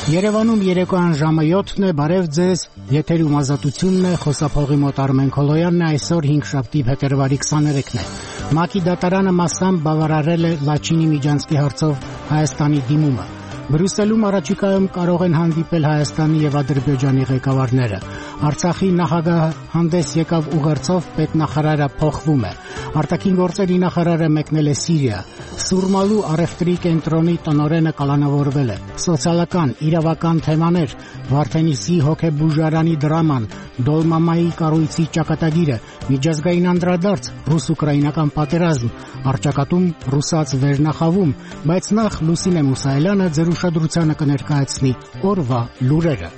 Երևանում երեկոյան ժամը 7-ն է, բարև ձեզ, եթերում ազատությունն է, խոսափողի մոտ Արմեն Քոլոյանն է, այսօր 5 փետրվարի 23-ն է։ ՄԱԿ-ի դատարանը մասամբ բավարարել է Լաչինի Միջանցքի հարցով Հայաստանի դիմումը։ Բրյուսելում առաջիկայում կարող են հանդիպել Հայաստանի եւ Ադրբեջանի ղեկավարները։ Արցախի նախագահը հանդես եկավ ուղերձով, պետնախարարը փոխվում է։ Արտաքին գործերի նախարարը մեկնել է Սիրիա։ Սուրմալու առևտրի կենտրոնի տնօրենը կալանավորվել է։ Սոցիալական, իրավական թեմաներ, Վարդենիսի հոգեբուժարանի դրաման, Դոլմամայի կառույցի ճակատագիրը, միջազգային անդրադարձ, ռուս-ուկրաինական պատերազմ, առճակատում ռուսաց վերնախավում, բայց նախ Լուսինե Մուսայելյանը ձեր ուշադրությանը կներկայացնի օրվա լուրերը։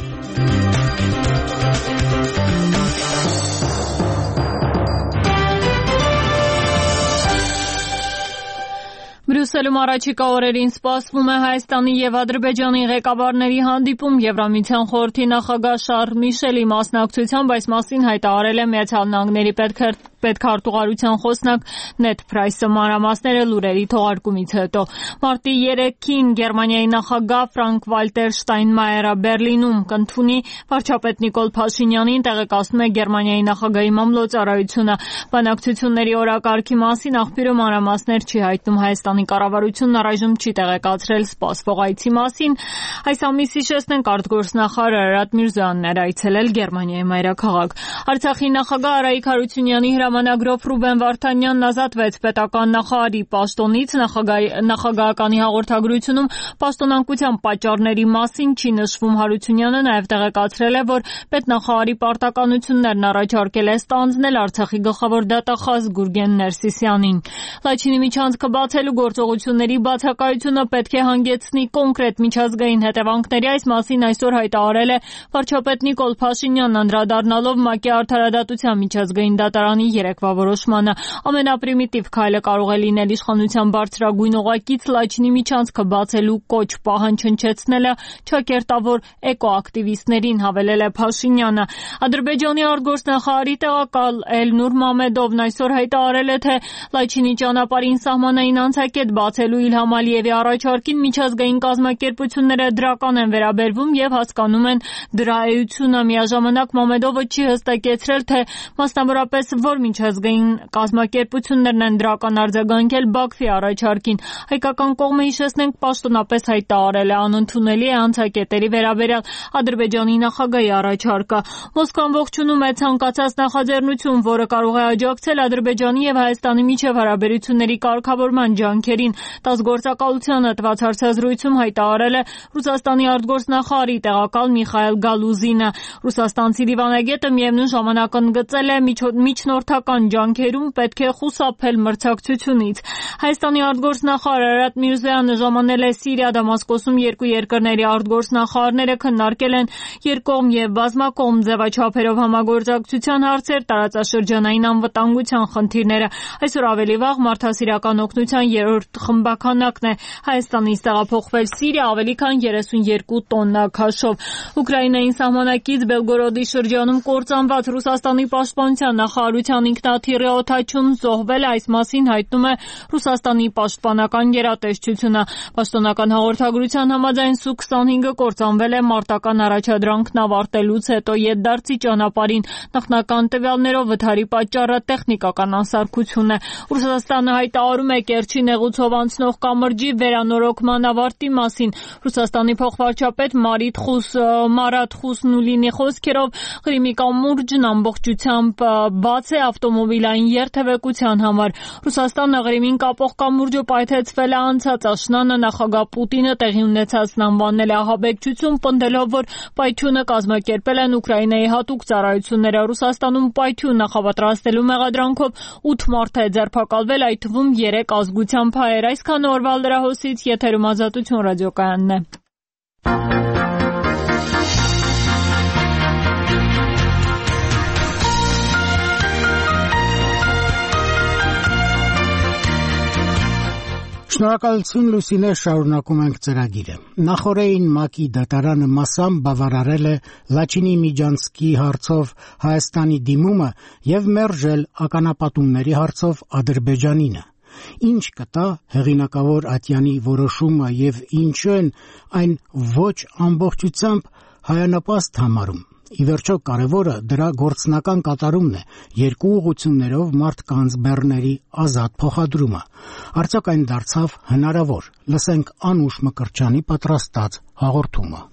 Բրյուսելում առաջիկա օրերին սպասվում է Հայաստանի եւ Ադրբեջանի ղեկավարների հանդիպում։ Եվրամիության խորհրդի նախագահ Շարլ Միշելի մասնակցությամբ այս մասին հայտարարել է Միացյալ Նահանգների պետքարտուղարության խոսնակ Նեդ Փրայսը։ Մանրամասները լուրերի թողարկումից հետո։ Մարտի 3-ին Գերմանիայի նախագահ Ֆրանկ Վալտեր Շտայնմայերը Բերլինում կընդունի վարչապետ Նիկոլ Փաշինյանին, տեղեկացնում է Գերմանիայի նախագահի մամլոյցարայությունը։ Բանակցությունների օրակարգի մասին աղբյուրը մանրամասներ չի հայտնում։ Հայաստանի կառավարությունն առայժմ չի տեղեկացրել սպասվող այցի մասին։ Այս ամիսի շեստն արտգործնախարար Արարատ Միրզոյանն էր այցելել Գերմանիայի մայրաքաղաք։ Արցախի նախագահ Արայիկ Հարությունյանի հրամանագրով Ռուբեն Վարդանյանն ազատվեց պետական նախարարի պաշտոնից։ Նախագահականի հաղորդագրությունում պաշտոնանկության պատճառների մասին չի նշվում։ Հարությունյանը նաև տեղեկացրել է, որ պետնախարարի պարտականություններն առաջարկել է ստանձնել Արցախի գլխավոր դատախազ Գուրգեն Ներսիսյանին։ Լաչինի միջանցքը բացելու գործողությունների բացակայությունը պետք է հանգեցնի կոնկրետ միջազգային հետևանքների։ Այս մասին այսօր հայտարարել է վարչապետ Նիկոլ Փաշինյանն, անդրադառնալով ՄԱԿ-ի Արդարադատության միջազգային դատարանի երեկվա որոշմանը։ Ամենապրիմիտիվ քայլը կարող է լինել իշխանության բարձրագույն օղակից Լաչինի միջանցքը բացելու կոչ պահանջնչեցնելը չակերտավոր էկոակտիվիստներին, հավելել է Փաշինյանը։ Ադրբեջանի արտգործնախարարի տեղակալ Էլնուր Մամեդովն այսօր հայտարարել է, թե Լաչինի ճանապարհին սահմանային անցակետ բացելու Իլհամ Ալիևի առաջարկին միջազգային կազմակերպությունները դրական են վերաբերվում եւ հասկանում են դրա էությունը։ Միաժամանակ Մամեդովը չի հստակեցրել, թե մասնավորապես որ միջազգային կազմակերպություններն են դրական արձագանքել Բաքվի առաջարկին։ Հայկական կողմը, հիշեցնենք, պաշտոնապես հայտարարել է անընդունելի է անցակետերի վերաբերյալ Ադրբեջանի նախագահի առաջարկը։ Մոսկվան ողջունում է ցանկացած նախաձեռնություն, որը կարող է աջակցել Ադրբեջանի եւ Հայաստանի միջև հարաբերությունների կարգավորման ջանքերին։ ՏԱՍՍ գործակալությանը տված հարցազրույցում հայտարարել է Ռուսաստանի արտգործնախարարի տեղակալ Միխայել Գալուզինը։ Ռուսաստանցի դիվանագետը միևնույն ժամանակ ընդգծել է միջնորդական ջանքերում պետք է խուսափել մրցակցությունից։ Հայաստանի արտգործնախարար Արարատ Միրզոյանը ժամանել է Սիրիա։ Դամասկոսում երկու երկրների արտգործնախարարները քննարկել են երկկողմ եւ բազմակողմ ձևաչափերով համագործակցության հարցեր, տարածաշրջանային անվտանգության խնդիրները։ Այսօր ավելի վաղ մարդասիրական օգնության 3-րդ խմբականակն է Հայաստանից տեղափոխվել Սիրիա ավելի քան 32 տոննա քաշով։ Ուկրաինային սահմանակից Բելգորոդի շրջանում կործանված Ռուսաստանի պաշտպանության նախարարության ինքնաթիռի օդաչում զոհվել է։ Այս մասին հայտնում է Ռուսաստանի պաշտպանական գերատեսչությունը։ Պաշտոնական հաղորդագրության համաձայն Սու-25-ը կործանվել է մարտական առաջադրանքն ավարտելուց հետո ետդարձի ճանապարհին։ Նախնական տվյալներով վթարի պատճառը տեխնիկական անսարքություն է։ Ռուսաստանը հայտարարում է Կերչի նեղուցով անցնող կամրջի վերանորոգման ավարտի մասին։ Ռուսաստանի փոխվարչապետ Մարատ Խուսնուլինի խոսքերով Ղրիմի կամուրջն ամբողջությամբ բաց է ավտոմոբիլային երթևեկության համար։ Ռուսաստանը Ղրիմին կապող կամուրջը պայթեցվել է անցած աշնանը։ Նախագահ Պուտինը տեղի ունեցածն անվանել է ահաբեկչություն, պնդելով, որ պայթյունը կազմակերպել են Ուկրաինայի հատուկ ծառայությունները։ Ռուսաստանում պայթյուն նախապատրաստելու մեղադրանքով 8 մարդ է ձերբակալվել, այդ թվում 3 ազգությամբ հայեր։ Այսքան օրվա լրահոսից, եթերում Ազատություն ռադիոկայանն է։ Շնորհակալություն Լուսինե, շարունակում ենք ծրագիրը։ Նախորդին ՄԱԿ-ի դատարանը մասամբ բավարարել է Լաչինի Միջանցքի հարցով Հայաստանի դիմումը եւ մերժել ականապատումների հարցով Ադրբեջանինը։ Ինչ կտա հեղինակավոր Ատյանի որոշումը եւ ինչու են այն ոչ ամբողջությամբ հայանպաստ համարում։ Ի վերջո կարևորը դրա գործնական կատարումն է, երկու ուղղություններով մարդկանց բեռների ազատ փոխադրումը։ Արդյոք այն դարձավ հնարավոր։ Լսենք Անուշ Մկրտչյանի պատրաստած հաղորդումը։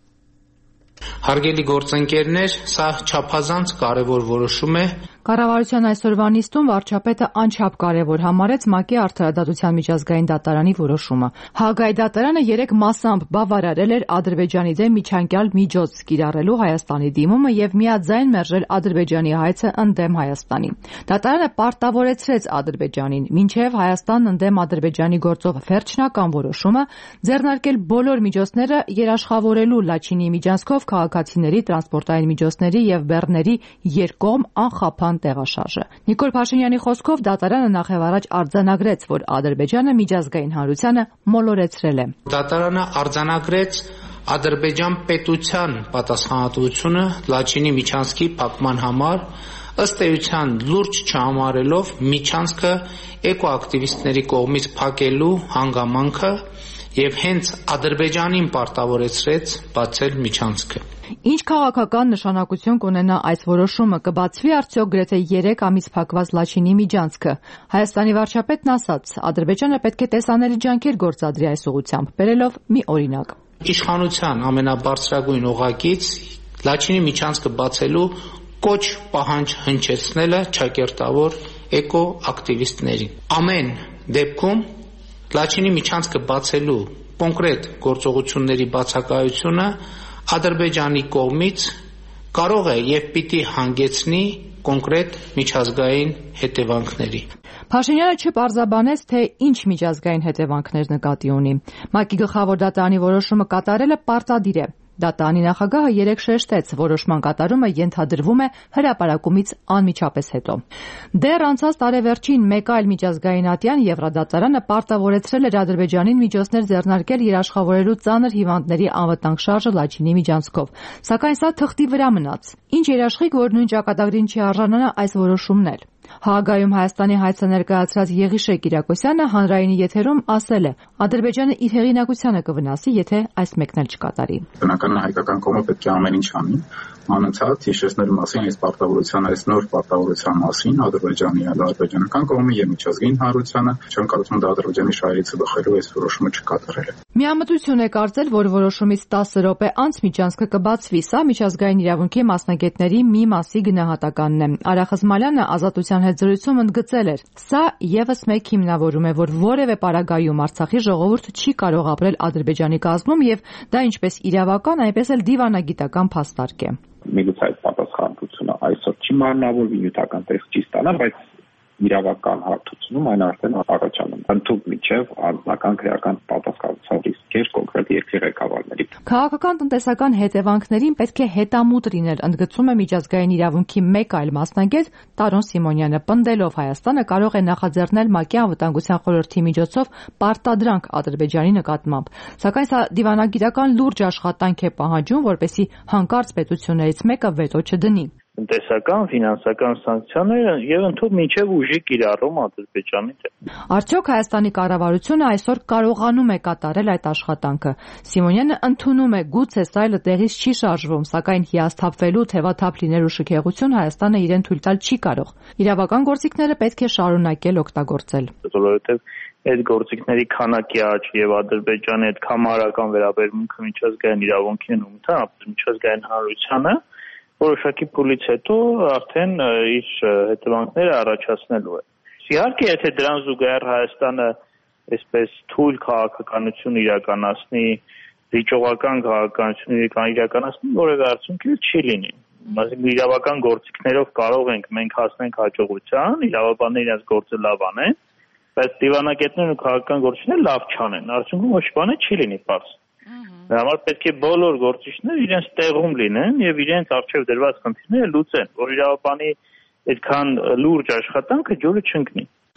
Հարգելի գործընկերներ, սա չափազանց կարևոր որոշում է։ Կառավարության այսօրվա նիստում վարչապետը անչափ կարևոր համարեց ՄԱԿ-ի Արդարադատության միջազգային դատարանի որոշումը։ Հաագայի դատարանը 3 մասամբ բավարարել էր Ադրբեջանի դեմ միջանկյալ միջոց կիրառելու Հայաստանի դիմումը եւ միաձայն մերժել Ադրբեջանի հայցը ընդդեմ Հայաստանի։ Դատարանը պարտավորեցրեց Ադրբեջանին մինչեւ Հայաստանն ընդդեմ Ադրբեջանի գործով վերջնական որոշումը ձեռնարկել բոլոր միջոցները երաշխավորելու Լաչինի միջանցքով քաղաքացիների, տրանսպորտային միջոցների եւ բեռների երկկողմ անխափան տեղաշարժը։ Նիկոլ Փաշինյանի խոսքով դատարանը նախևառաջ արձանագրեց, որ Ադրբեջանը միջազգային հանրությանը մոլորեցրել է։ Դատարանը արձանագրեց Ադրբեջան պետության պատասխանատվությունը Լաչինի միջանցքի փակման համար, ըստ էության լուրջ չհամարելով միջանցքը էկոակտիվիստների կողմից փակելու հանգամանքը եւ հենց Ադրբեջանին պարտավորեցրեց բացել միջանցքը։ Ինչ քաղաքական նշանակություն կունենա այս որոշումը, կբացվի արդյոք գրեթե 3 ամիս փակված Լաչինի միջանցքը։ Հայաստանի վարչապետն ասաց, Ադրբեջանը պետք է տեսանելի ջանքեր գործադրի այս ուղղությամբ, բերելով մի օրինակ։ Իշխանության ամենաբարձրագույն օղակից Լաչինի միջանցքը բացելու կոչ պահանջ հնչեցնելը ճակերտավոր էկոակտիվիստներին։ Ամեն դեպքում Լաչինի միջանցքը բացելու կոնկրետ գործողությունների բացակայությունը Ադրբեջանի կողմից կարող է եւ պիտի հանգեցնի կոնկրետ միջազգային հետևանքների։ Փաշինյանը չպարզաբանեց, թե ինչ միջազգային հետևանքներ նկատի ունի։ ՄԱԿ-ի գլխավոր դատարանի որոշումը կատարելը պարտադիր է։ Դատարանի նախագահը 3 շեշտեց, որոշման կատարումը ենթադրվում է հրապարակումից անմիջապես հետո։ Դեռ անցած տարեվերջին մեկ այլ միջազգայնատյան Եվրադատարանը պարտավորեցրել էր Ադրբեջանին միջոցներ ձեռնարկել երաշխավորելու ծանր հիվանդների անվտանգ շարժը Լաչինի միջանցքով, սակայն սա թղթի վրա մնաց։ Ինչ երաշխիք, որ նույն ճակատագրին չի արժանանա այս որոշումն էլ։ Հաագայում Հայաստանի հայցը ներկայացրած Եղիշե Կիրակոսյանը հանրայինի եթերում ասել է. Ադրբեջանը իր հեղինակությանը կվնասի, եթե այս մեկն էլ չկատարի։ Բնականաբար հայկական կողմը պետք է ամեն ինչ անի, անընդհատ հիշեցնելու մասին այս պարտավորության, այս նոր պարտավորության մասին Ադրբեջանի եւ ադրբեջանական կողմը եւ միջազգային հանրությանը չեմ կարծում դա Ադրբեջանի շահերից բխելու այս որոշումը չկատարել է։ Միամտություն է կարծել, որ որոշումից 10 րոպե անց միջանցքը կբացվի, սա միջազգային իրավունքի մասնագետների մի մասի գնահատականն է։ Արա Խզմալյանը Ազատության հետ զրույցում ընդգծել էր. Սա եւս մեկ հիմնավորում է, որ որևէ պարագայում Արցախի ժողովուրդը չի կարող ապրել Ադրբեջանի կազմում եւ դա ինչպես իրավական, այնպես էլ դիվանագիտական փաստարկ է։ Միլուց այդ պատասխանատվությունը այսօր չի մարմնավորվի, նյութական տեքստ չի ստանա, բայց իրավական հարթությունում այն արդեն առաջանում։ Ընդհանուր միջև անձնական քրեական պատասխանատվության ռիսկեր կոնկրետ երկրի ղեկավարների։ Քաղաքական տնտեսական հետևանքներին պետք է հետամուտ լինել, ընդգծում է միջազգային իրավունքի մեկ այլ մասնագետ Տարոն Սիմոնյանը, պնդելով Հայաստանը կարող է նախաձեռնել ՄԱԿ-ի անվտանգության խորհրդի միջոցով պարտադրանք Ադրբեջանի նկատմամբ։ Սակայն սա դիվանագիտական լուրջ աշխատանք է պահանջում, որպեսզի հանկարծ պետություններից մեկը վետո չդնի։ Տնտեսական, ֆինանսական սանկցիաները եւ ընդհանուր մինչեւ ուժի կիրառում Ադրբեջանի դեմ։ Արդյոք Հայաստանի կառավարությունը այսօր կարողանում է կատարել այդ աշխատանքը։ Սիմոնյանը ընդունում է, գուցե սա այլ տեղից չի շարժվում, սակայն հիասթափվելու, թևաթափ լինելու շքեղություն Հայաստանը իրեն թույլ տալ չի կարող։ Իրավական գործիքները պետք է շարունակել օգտագործել։ Որովհետեւ այդ գործիքների քանակի աճ եւ Ադրբեջանի այդ կամարական վերաբերմունքը միջազգային իրավունքին ու միջազգային հանրությանը որոշակի փուլից հետո արդեն իր հետևանքները առաջացնելու է։ Իհարկե, եթե դրան զուգահեռ Հայաստանը այսպես թույլ քաղաքականություն իրականացնի, վիճողական քաղաքականություն իրականացնի, որևէ արդյունք չի լինի։ Այսինքն իրավական գործիքներով կարող ենք մենք հասնենք հաջողության, իրավաբանները իրենց գործը լավ անեն, բայց դիվանագետներն ու քաղաքական գործիչները լավ չանեն։ Արդյունքում ոչ բանը չի լինի պարզ։ Դրա համար պետք է բոլոր գործիչները իրենց տեղում լինեն եւ իրենց առջեւ դրված խնդիրները լուծեն, որ իրավաբանի այդքան լուրջ աշխատանքը ջուրը չընկնի։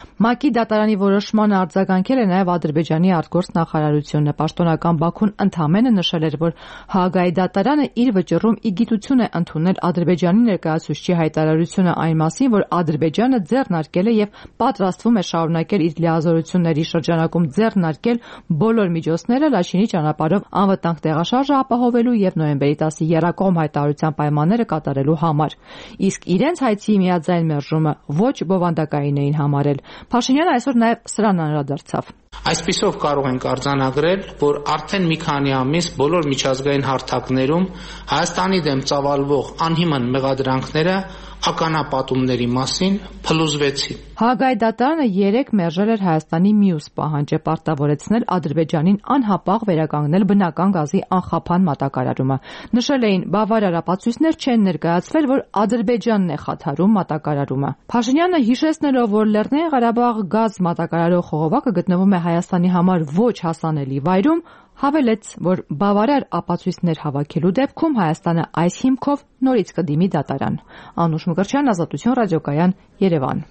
ՄԱԿ-ի դատարանի որոշմանը արձագանքել է նաև Ադրբեջանի արտգործնախարարությունը։ Պաշտոնական Բաքուն ընդամենը նշել էր, որ Հաագայի դատարանը իր վճռում իգիտություն է ընդունել Ադրբեջանի ներկայացուցչի հայտարարությունը այն մասին, որ Ադրբեջանը ձեռնարկել է եւ պատրաստվում է շարունակել իր լիազորությունների շրջանակում ձեռնարկել բոլոր միջոցները Լաչինի ճանապարհով անվտանգ տեղաշարժը ապահովելու եւ նոյեմբերի 10-ի եռակողմ հայտարարության պայմանները կատարելու համար։ Իսկ իրենց հայցի միաձայն մերժումը ոչ բովանդակային էին համարել։ Փաշինյանը այսօր նաև սրան անդրադարձավ։ Այսպիսով կարող ենք արձանագրել, որ արդեն մի քանի ամիս բոլոր միջազգային հարթակներում Հայաստանի դեմ ծավալվող անհիմն մեղադրանքները ականապատումների մասին փլուզվեցին։ Հաագայի դատարանը 3 մերժել էր Հայաստանի մյուս պահանջը պարտավորեցնել Ադրբեջանին անհապաղ վերականգնել բնական գազի անխափան մատակարարումը։ Նշել էին, բավարար ապացույցներ չեն ներկայացվել, որ Ադրբեջանն է խաթարում մատակարարումը։ Փաշինյանը հիշեցնելով, որ Լեռնային Ղարաբաղ գազ մատակարարող խողովակը գտնվում է Հայաստանի համար ոչ հասանելի վայրում, հավելեց, որ բավարար ապացույցներ հավաքելու դեպքում Հայաստանը այս հիմքով նորից կդիմի դատարան։ Անուշ Մկրտչյան, Ազատություն ռադիոկայան, Երևան։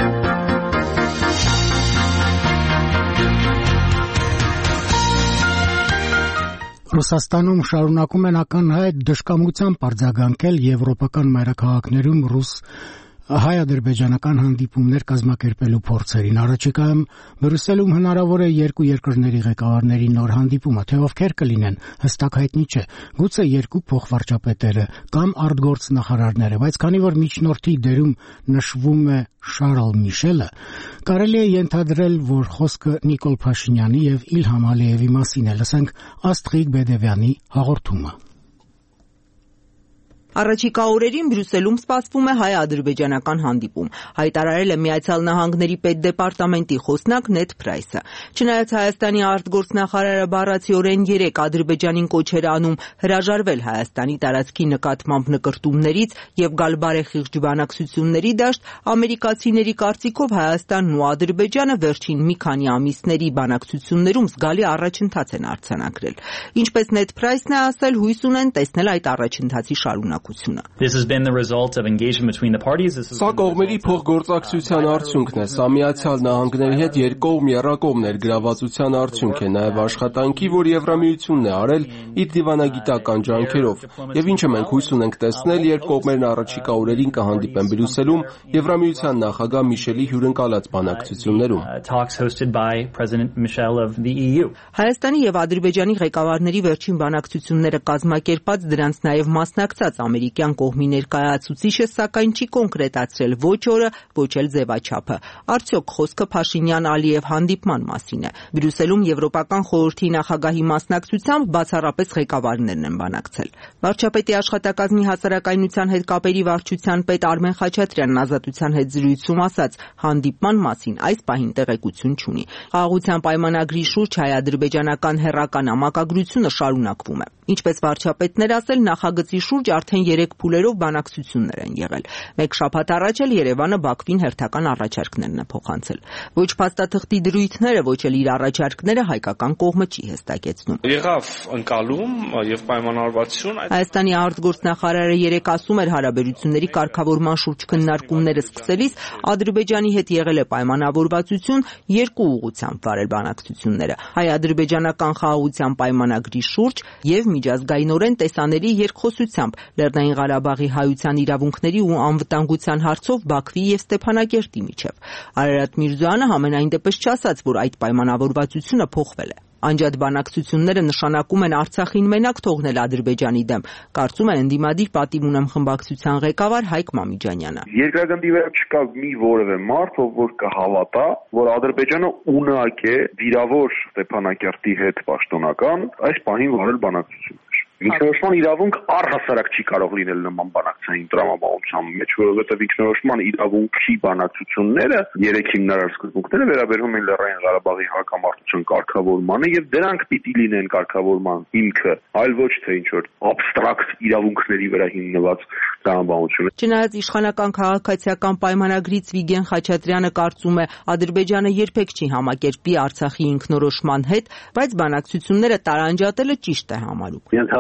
Ռուսաստանում շարունակում են ակնհայտ դժկամությամբ արձագանքել եվրոպական մայրաքաղաքներում հայ-ադրբեջանական հանդիպումներ կազմակերպելու փորձերին։ Առաջիկայում Բրյուսելում հնարավոր է երկու երկրների ղեկավարների նոր հանդիպումը, թե ովքեր կլինեն, հստակ հայտնի չէ։ Գուցե երկու փոխվարչապետերը կամ արտգործնախարարները, բայց քանի որ միջնորդի դերում նշվում է Շարլ Միշելը, կարելի է ենթադրել, որ խոսքը Նիկոլ Փաշինյանի եւ Իլհամ Ալիևի մասին է։ Լսենք Աստղիկ Բեդևյանի հաղորդումը։ Առաջիկա օրերին Բրյուսելում սպասվում է հայ-ադրբեջանական հանդիպում, հայտարարել է Միացյալ Նահանգների պետդեպարտամենտի խոսնակ Նեդ Փրայսը։ Չնայած Հայաստանի արտգործնախարարը բառացիորեն 3 Ադրբեջանին կոչ էր անում հրաժարվել Հայաստանի տարածքի նկատմամբ նկրտումներից եւ գալ բարեխիղճ բանակցությունների դաշտ, ամերիկացիների կարծիքով Հայաստանն ու Ադրբեջանը վերջին մի քանի ամիսների բանակցություններում զգալի առաջընթաց են արձանագրել։ Ինչպես Նեդ Փրայսն է ասել, հույս ունեն տեսնել այդ առաջընթացի շարունակությունը։ Սա կողմերի փոխգործակցության արդյունքն է։ Սա Միացյալ Նահանգների հետ երկկողմ եռակողմ ներգրավվածության արդյունք է, նաև աշխատանքի, որ Եվրամիությունն է արել իր դիվանագիտական ջանքերով։ Եվ ինչը մենք հույս ունենք տեսնել, երբ կողմերն առաջիկա օրերին կհանդիպեն Բրյուսելում Եվրամիության նախագահ Միշելի հյուրընկալած բանակցություններում։ Հայաստանի եւ Ադրբեջանի ղեկավարների վերջին բանակցությունները կազմակերպած, դրանց նաև մասնակցած ամերիկյան կողմի ներկայացուցիչը սակայն չի կոնկրետացրել ոչ օրը, ոչ էլ ձևաչափը։ Արդյոք խոսքը Փաշինյան-Ալիև հանդիպման մասին է։ Բրյուսելում Եվրոպական խորհրդի նախագահի մասնակցությամբ բացառապես ղեկավարներն են բանակցել։ Վարչապետի աշխատակազմի հասարակայնության հետ կապերի վարչության պետ Արմեն Խաչատրյանն Ազատության հետ զրույցում ասաց, հանդիպման մասին այս պահին տեղեկություն չունի։ Խաղաղության պայմանագրի շուրջ հայ-ադրբեջանական հերրական համակագրությունը շարունակվում է։ Ինչպես վարչապետն էր ասել, նախագծի շուրջ արդեն 3 փուլերով բանակցություններ են եղել։ Մեկ շաբաթ առաջ էլ Երևանը Բաքվին հերթական առաջարկներն է փոխանցել։ Ոչ փաստաթղթի դրույթները, ոչ էլ իր առաջարկները հայկական կողմը չի հստակեցնում։ Եղավ ընկալում եւ պայմանավորվածություն։ Հայաստանի արտգործնախարարը 3 ասում էր հարաբերությունների կարգավորման շուրջ քննարկումները սկսելիս Ադրբեջանի հետ եղել է պայմանավորվածություն 2 ուղղությամբ վարել բանակցությունները։ Հայ-ադրբեջանական խաղաղության պայմանագրի շուրջ եւ միջազգայինորեն տեսանելի երկխոսությամբ Լեռնային Ղարաբաղի հայության իրավունքների ու անվտանգության հարցով Բաքվի եւ Ստեփանակերտի միջև։ Արարատ Միրզոյանը համենայն դեպս չասաց, որ այդ պայմանավորվածությունը փոխվել է։ Անջատ բանակցությունները նշանակում են Արցախին մենակ թողնել Ադրբեջանի դեմ, կարծում է ընդդիմադիր պատիվ ունեմ խմբակցության ղեկավար Հայկ Մամիջանյանը։ Երկրագնդի վրա չկա մի որևէ մարդ, ով որ կհավատա, որ Ադրբեջանը ունակ է վիրավոր Ստեփանակերտի հետ պաշտոնական այս պահին վարել բանակցություններ։ Ինքնորոշման իրավունք առհասարակ չի կարող լինել նման բանակցային տրամաբանության մեջ, որովհետև ինքնորոշման իրավունքի բանակցությունները 3 հիմնարար սկզբունքները վերաբերում են Լեռնային Ղարաբաղի հակամարտության կարգավորմանը եւ դրանք պիտի լինեն կարգավորման հիմքը, այլ ոչ թե ինչ-որ աբստրակտ իրավունքների վրա հիմնված տրամաբանություն։ Չնայած իշխանական քաղաքացիական պայմանագրից Վիգեն Խաչատրյանը կարծում է, Ադրբեջանը երբեք չի համակերպի Արցախի ինքնորոշման հետ, բայց բանակցությունները տարանջատելը ճիշտ է համարում։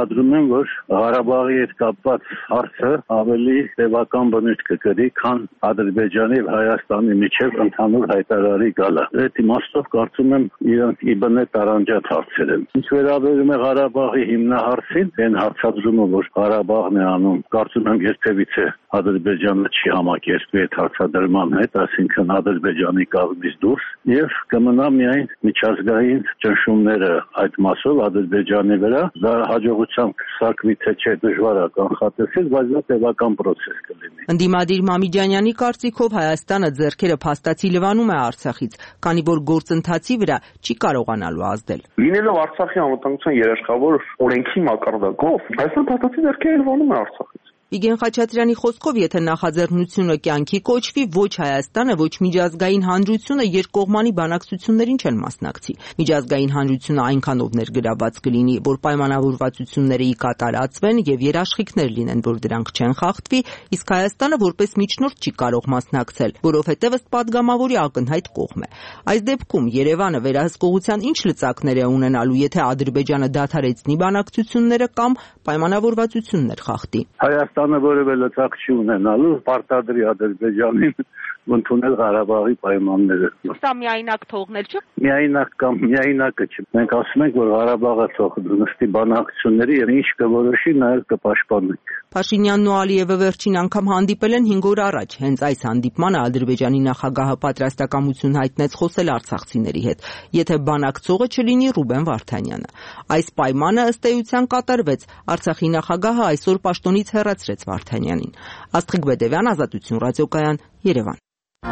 ենթադրում եմ, որ Ղարաբաղի հետ կապված հարցը ավելի տևական բնույթ կկրի, քան Ադրբեջանի եւ Հայաստանի միջև ընդհանուր հայտարարի գալը։ Այդ իմաստով կարծում եմ իրանք իբնե տարանջատ հարցեր են։ Ինչ վերաբերում է Ղարաբաղի հիմնահարցին, այն հարցադրումը, որ Ղարաբաղն է անում, կարծում եմ երբևիցե Ադրբեջանը չի համակերպվի այդ հարցադրման հետ, այսինքն Ադրբեջանի կազմից դուրս, եւ կմնա միայն միջազգային ճնշումները այդ մասով Ադրբեջանի վրա, դա հաջողությամբ սակվի թե չէ դժվար է կանխատեսել, բայց դա տևական process կլինի։ Ընդդիմադիր Մամիջանյանի կարծիքով Հայաստանը ձեռքերը փաստացի լվանում է Արցախից, քանի որ գործընթացի վրա չի կարողանալու ազդել։ Լինելով Արցախի անվտանգության երաշխավոր օրենքի մակարդակով, Հայաստանը փաստացի ձեռքերը լվանում է Արցախից։ Վիգեն Խաչատրյանի խոսքով, եթե նախաձեռնությունը կյանքի կոչվի, ոչ Հայաստանը, ոչ միջազգային հանրությունը երկկողմանի բանակցություններին չեն մասնակցի։ Միջազգային հանրությունը այնքանով ներգրավված կլինի, որ պայմանավորվածությունները ի կատարածվեն եւ երաշխիքներ լինեն, որ դրանք չեն խախտվի, իսկ Հայաստանը որպես միջնորդ չի կարող մասնակցել, որովհետեւ ըստ падգամավորի ակնհայտ կողմ է։ Այս դեպքում Երևանը վերահսկողության ինչ լծակներ է ունենալու, եթե Ադրբեջանը դադարեցնի բանակցությունները կամ պայմանավորվածություններ խախտի։ Հայաստանը որևէ լծակ չի ունենալու, պարտադրի Ադրբեջանին ընդունել Ղարաբաղի պայմանները։ Սա միայնակ թողնել չէ։ Միայնակ կամ միայնակը չէ։ Մենք ասում ենք, որ Ղարաբաղը թողնի բանակցությունների եւ ինչ կորոշի, նաեւ կպաշտպանենք։ Փաշինյանն ու Ալիևը վերջին անգամ հանդիպել են 5 օր առաջ։ Հենց այս հանդիպմանը Ադրբեջանի նախագահը պատրաստակամություն հայտնեց խոսել արցախցիների հետ, եթե բանակցողը չլինի Ռուբեն Վարդանյանը։ Այս պայմանը ըստ էության կատարվեց։ Արցախի նախագահը այսօր պաշտոնից հեռացրեց Վարդանյանին։ Աստղիկ Բեդևյան, Ազատություն ռադիոկայան, Երևան։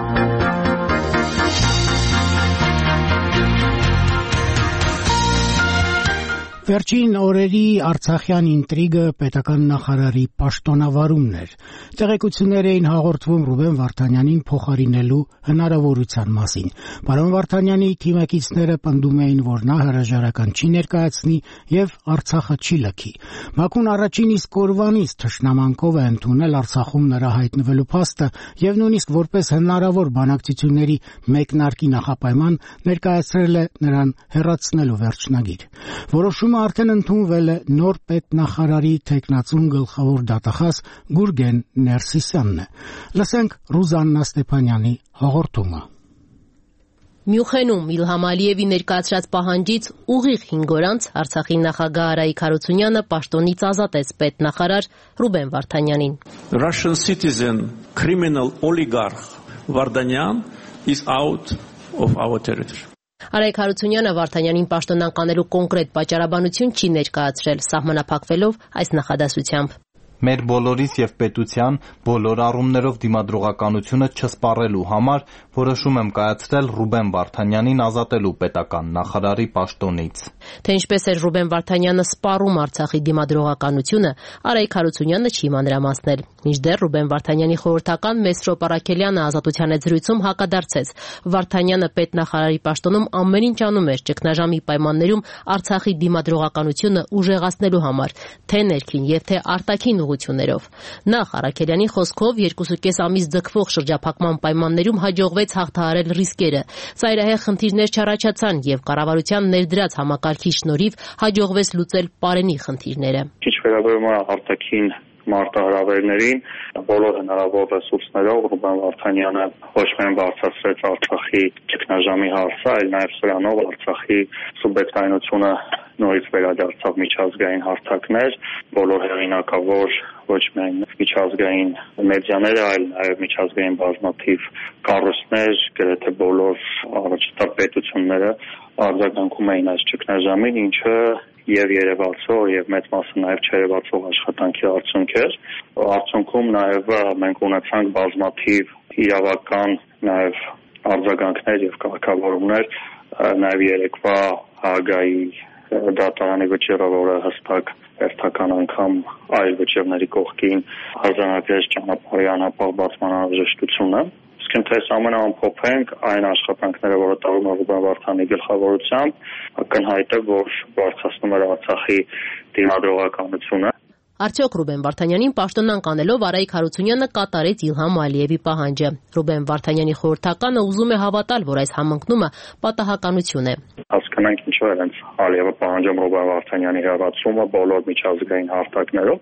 Վերջին օրերի Արցախյան ինտրիգը պետական նախարարի պաշտոնավարումն էր։ Տեղեկություններ էին հաղորդվում Ռուբեն Վարդանյանին փոխարինելու հնարավորության մասին։ Պարոն Վարդանյանի թիմակիցները պնդում էին, որ նա հրաժարական չի ներկայացնի եւ Արցախը չի լքի։ Բաքուն առաջին իսկ օրվանից թշնամանկով է ընդունել Արցախում նրա հայտնվելու փաստը եւ նույնիսկ որպես հնարավոր բանակցությունների մեկնարկի նախապայման ներկայացրել է նրան հեռացնելու վերջնագիր։ Որոշումը արդեն ընդունվել է նոր պետնախարարի թեկնածուն գլխավոր դատախազ Գուրգեն Ներսիսյանն է։ Լսենք Ռուզաննա Ստեփանյանի հաղորդումը։ Մյունխենում Իլհամ Ալիևի ներկայացրած պահանջից ուղիղ 5 օր անց Արցախի նախագահ Արայիկ Հարությունյանը պաշտոնից ազատեց պետնախարար Ռուբեն Վարդանյանին։ Russian citizen criminal oligarch Vardanyan is out of our territory. Արայիկ Հարությունյանը Վարդանյանին պաշտոնանկանելու կոնկրետ պատճառաբանություն չի ներկայացրել, սահմանափակվելով այս նախադասությամբ։ Մեր բոլորիս եւ պետության բոլոր առումներով դիմադրողականությունը չսպառելու համար որոշում եմ կայացրել Ռուբեն Վարդանյանին ազատելու պետական նախարարի պաշտոնից։ Թե ինչպես էր Ռուբեն Վարդանյանը սպառում Արցախի դիմադրողականությունը, Արայիկ Հարությունյանը չի մանրամասնել։ Մինչդեռ Ռուբեն Վարդանյանի խորհրդական Մեսրոպ Արաքելյանը Ազատության հետ զրույցում հակադարձեց։ Վարդանյանը պետնախարարի պաշտոնում ամեն ինչ անում էր ճգնաժամի պայմաններում Արցախի դիմադրողականությունը ուժեղացնելու համար, թե ներքին եւ թե արտաքին ուղղություններով։ Նախ Արաքելյանի խոսքով 2.5 ամիս ձգվող շրջափակման պայմաններում հաջողվեց հաղթահարել ռիսկերը։ Ծայրահեղ խնդիրներ չառաջացան եւ կառավարության ներդրած համակարգի շնորհիվ հաջողվեց լուծել պարենի խնդիրները։ Ինչ վերաբերում է արտաքին մարտահրավերներին, բոլոր հնարավոր ռեսուրսներով Ռուբեն Վարդանյանը ոչ միայն բարձրացրեց Արցախի ճգնաժամի հարցը, այլ նաև սրանով Արցախի սուբյեկտայնությունը նորից վերադարձավ միջազգային հարթակներ, բոլոր հեղինակավոր ոչ միայն միջազգային մեդիաները, այլ նաև միջազգային բազմաթիվ կառույցներ, գրեթե բոլոր առաջատար պետությունները արձագանքում էին այս ճգնաժամին, ինչը եւ երևացող եւ մեծ մասը նաեւ չերևացող աշխատանքի արդյունք էր։ Արդյունքում նաեւ մենք ունեցանք բազմաթիվ իրավական նաեւ արձագանքներ եւ կարգավորումներ, նաեւ երեկվա Հաագայի դատարանի վճիռը, որը հստակ հերթական անգամ այլ վճիռների կողքին արձանագրեց ճանապարհի անապահ բացման անհրաժեշտությունը։ Իսկ եթե ամենը ամփոփենք այն աշխատանքները, որը տարվում է Ռուբեն Վարդանի գլխավորությամբ, ակնհայտ է, որ բարձրացնում էր Արցախի դիմադրողականությունը։ Արդյոք Ռուբեն Վարդանյանին պաշտոնանկ անելով Արայիկ Հարությունյանը կատարեց Իլհամ Ալիևի պահանջը։ Ռուբեն Վարդանյանի խորհրդականը ուզում է հավատալ, որ այս համընկնումը պատահականություն է։ Հասկանանք ինչու է հենց Ալիևը պահանջում Ռուբեն Վարդանյանի հրավիրումը բոլոր միջազգային հարթակներով։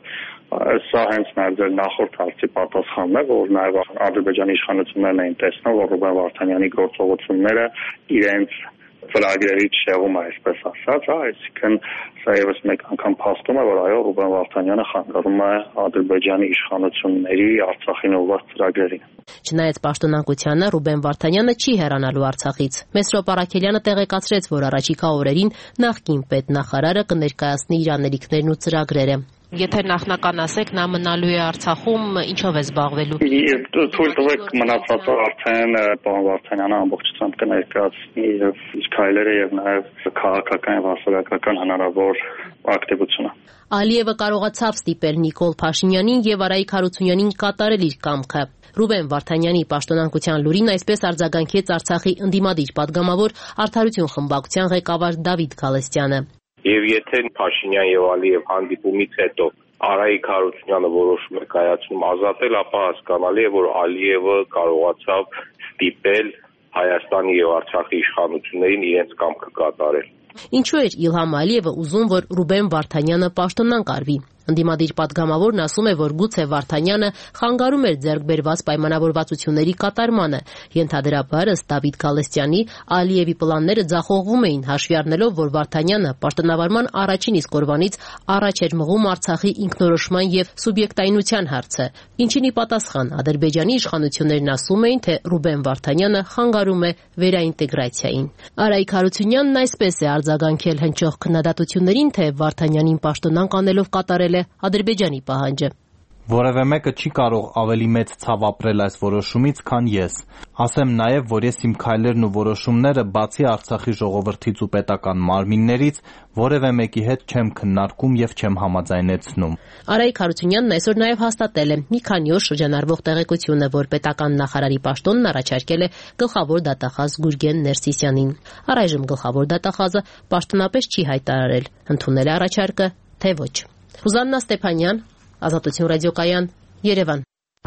Սա հենց նաև ձեր նախորդ հարցի պատասխանն է, որ նաև Ադրբեջանի իշխանություններն էին տեսնում, որ Ռուբեն Վարդանյանի գործողությունները իրենց ծրագրերից շեղում է, այսպես ասած, այսինքն սա ևս մեկ անգամ փաստում է, որ այո, Ռուբեն Վարդանյանը խանգարում է Ադրբեջանի իշխանությունների Արցախին ուղղված ծրագրերին։ Չնայած պաշտոնանկությանը, Ռուբեն Վարդանյանը չի հեռանալու Արցախից։ Մեսրոպ Արաքելյանը տեղեկացրեց, որ առաջիկա օրերին նախկին պետնախարարը կներկայացնի իր անելիքներն ու ծրագրերը։ Եթե նախնական ասեք, նա մնալու է Արցախում, ինչով է զբաղվելու։ Թույլ տվեք մնացածը արդեն պարոն Վարդանյանը ամբողջությամբ կներկայացնի եւ իր քայլերը եւ նաեւ քաղաքական եւ հասարակական հնարավոր ակտիվությունը։ Ալիևը կարողացավ ստիպել Նիկոլ Փաշինյանին եւ Արայիկ Հարությունյանին կատարել իր կամքը։ Ռուբեն Վարդանյանի պաշտոնանկության լուրին այսպես արձագանքեց Արցախի ընդդիմադիր պատգամավոր Արդարություն խմբակցության ղեկավար Դավիթ Գալստյանը։ Եվ եթե Փաշինյան եւ Ալիև հանդիպումից հետո Արայիկ Հարությունյանը որոշում է կայացնում ազատել, ապա հասկանալի է, որ Ալիևը կարողացավ ստիպել Հայաստանի եւ Արցախի իշխանություններին իրենց կամքը կատարել։ Ինչու էր Իլհամ Ալիևը ուզում, որ Ռուբեն Վարդանյանը պաշտոնանկ արվի։ Ընդդիմադիր պատգամավորն ասում է, որ գուցե Վարդանյանը խանգարում էր ձեռք բերված պայմանավորվածությունների կատարմանը։ Ենթադրաբար, ըստ Դավիթ Գալստյանի, Ալիևի պլանները ձախողվում էին, հաշվի առնելով, որ Վարդանյանը պաշտոնավարման առաջին իսկ օրվանից առաջ էր մղում Արցախի ինքնորոշման եւ սուբյեկտայնության հարցը, ինչին ի պատասխան Ադրբեջանի իշխանություններն ասում էին, թե Ռուբեն Վարդանյանը խանգարում է վերաինտեգրացիային։ Արայիկ Հարությունյանն այսպես է արձագանքել հնչող քննադատություններին, թե Վարդանյանին պաշտոնանկ անելով կատարել Ադրբեջանի պահանջը։ Որևէ մեկը չի կարող ավելի մեծ ցավ ապրել այս որոշումից, քան ես։ Ասեմ նաև, որ ես իմ քայլերն ու որոշումները բացի Արցախի ժողովրդից ու պետական մարմիններից որևէ մեկի հետ չեմ քննարկում եւ չեմ համաձայնեցնում։ Արայիկ Հարությունյանն այսօր նաև հաստատել է մի քանի օր շրջանառվող տեղեկությունը, որ պետական նախարարի պաշտոնն առաջարկել է գլխավոր դատախազ Գուրգեն Ներսիսյանին։ Առայժմ գլխավոր դատախազը պաշտոնապես չի հայտարարել, ընդունել է առաջարկը, թե ոչ։ Ռուզաննա Ստեփանյան, Ազատություն ռադիոկայան, Երևան։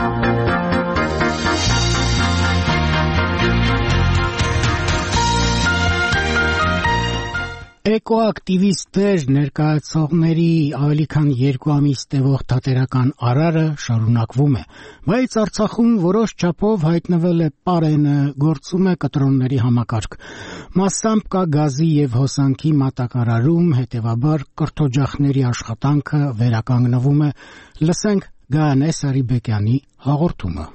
Էկոակտիվիստներ ներկայացողների ավելի քան 2 ամիս տևող թատերական արարը շարունակվում է, բայց Արցախում որոշ չափով հայտնվել է պարենը, գործում է կտրոնների համակարգ։ Մասամբ կա գազի եւ հոսանքի մատակարարում, հետեւաբար կրթօջախների աշխատանքը վերականգնվում է։ Լսենք Գայանե Սարիբեկյանի հաղորդումը։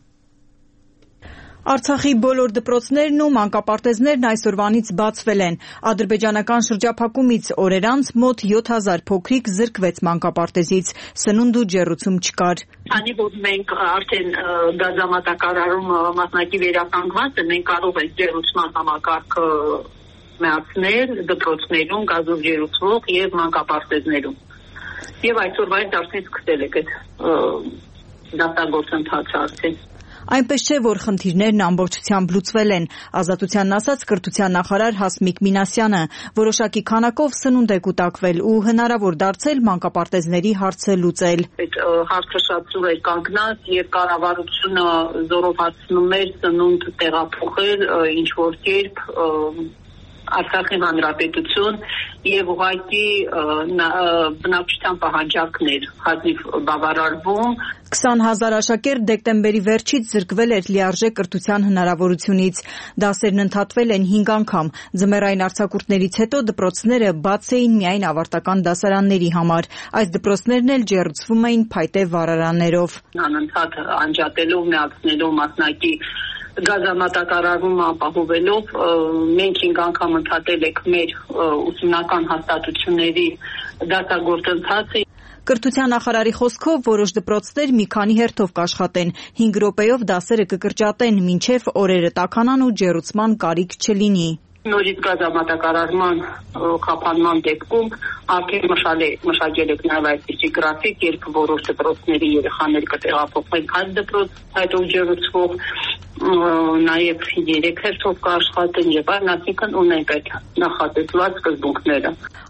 Արցախի բոլոր դպրոցներն ու մանկապարտեզներն այսօրվանից բացվել են։ Ադրբեջանական շրջափակումից օրեր անց մոտ 7000 փոքրիկ զրկվեց մանկապարտեզից։ Սնունդ ու ջեռուցում չկար։ Քանի որ մենք արդեն գազամատակարարում մասնակի վերականգնված է, մենք կարող ենք ջեռուցման համակարգը միացնել դպրոցներում, գազով ջեռուցվող եւ մանկապարտեզներում։ Եվ այսօրվանից արդեն սկսել եք այդ դատագործընթացը արդեն։ Այնպես չէ, որ խնդիրներն ամբողջությամբ լուծվել են։ Ազատությանն ասաց կրթության նախարար Հասմիկ Մինասյանը, որոշակի քանակով սնունդ է կուտակվել ու հնարավոր դարձել մանկապարտեզների հարցը լուծել։ Այդ հարցը շատ ծուր էր կանգնած եւ կառավարությունը զորովացնում էր սնունդ տեղափոխել ինչ որ կերպ Արցախի հանրապետություն եւ ուղղակի բնակչության պահանջարկներ հազիվ բավարարվում։ 20,000 աշակերտ դեկտեմբերի վերջից զրկվել էր լիարժեք կրթության հնարավորությունից։ Դասերն ընդհատվել են 5 անգամ։ Ձմեռային արձակուրդներից հետո դպրոցները բաց էին միայն ավարտական դասարանների համար։ Այս դպրոցներն էլ ջեռուցվում էին փայտե վառարաններով։ Անընդհատ անջատելով, միացնելով մասնակի գազամատակարարումը ապահովելով մենք 5 անգամ ընդհատել ենք մեր ուսումնական հաստատությունների դասագործընթացը։ Կրթության նախարարի խոսքով որոշ դպրոցներ մի քանի հերթով կաշխատեն, 5 րոպեով դասերը կկրճատեն, մինչև օրերը տաքանան ու ջեռուցման կարիք չլինի։ Նորից գազամատակարարման խափանման դեպքում արդեն մշակել եք նաև այսպիսի գրաֆիկ, երբ որոշ դպրոցների երեխաներ կտեղափոխվեն այլ դպրոց, հետո ջեռուցվող նաև 3 հերթով կաշխատեն եւ այլն, այսինքն ունենք այդ նախատեսված սկզբունքները։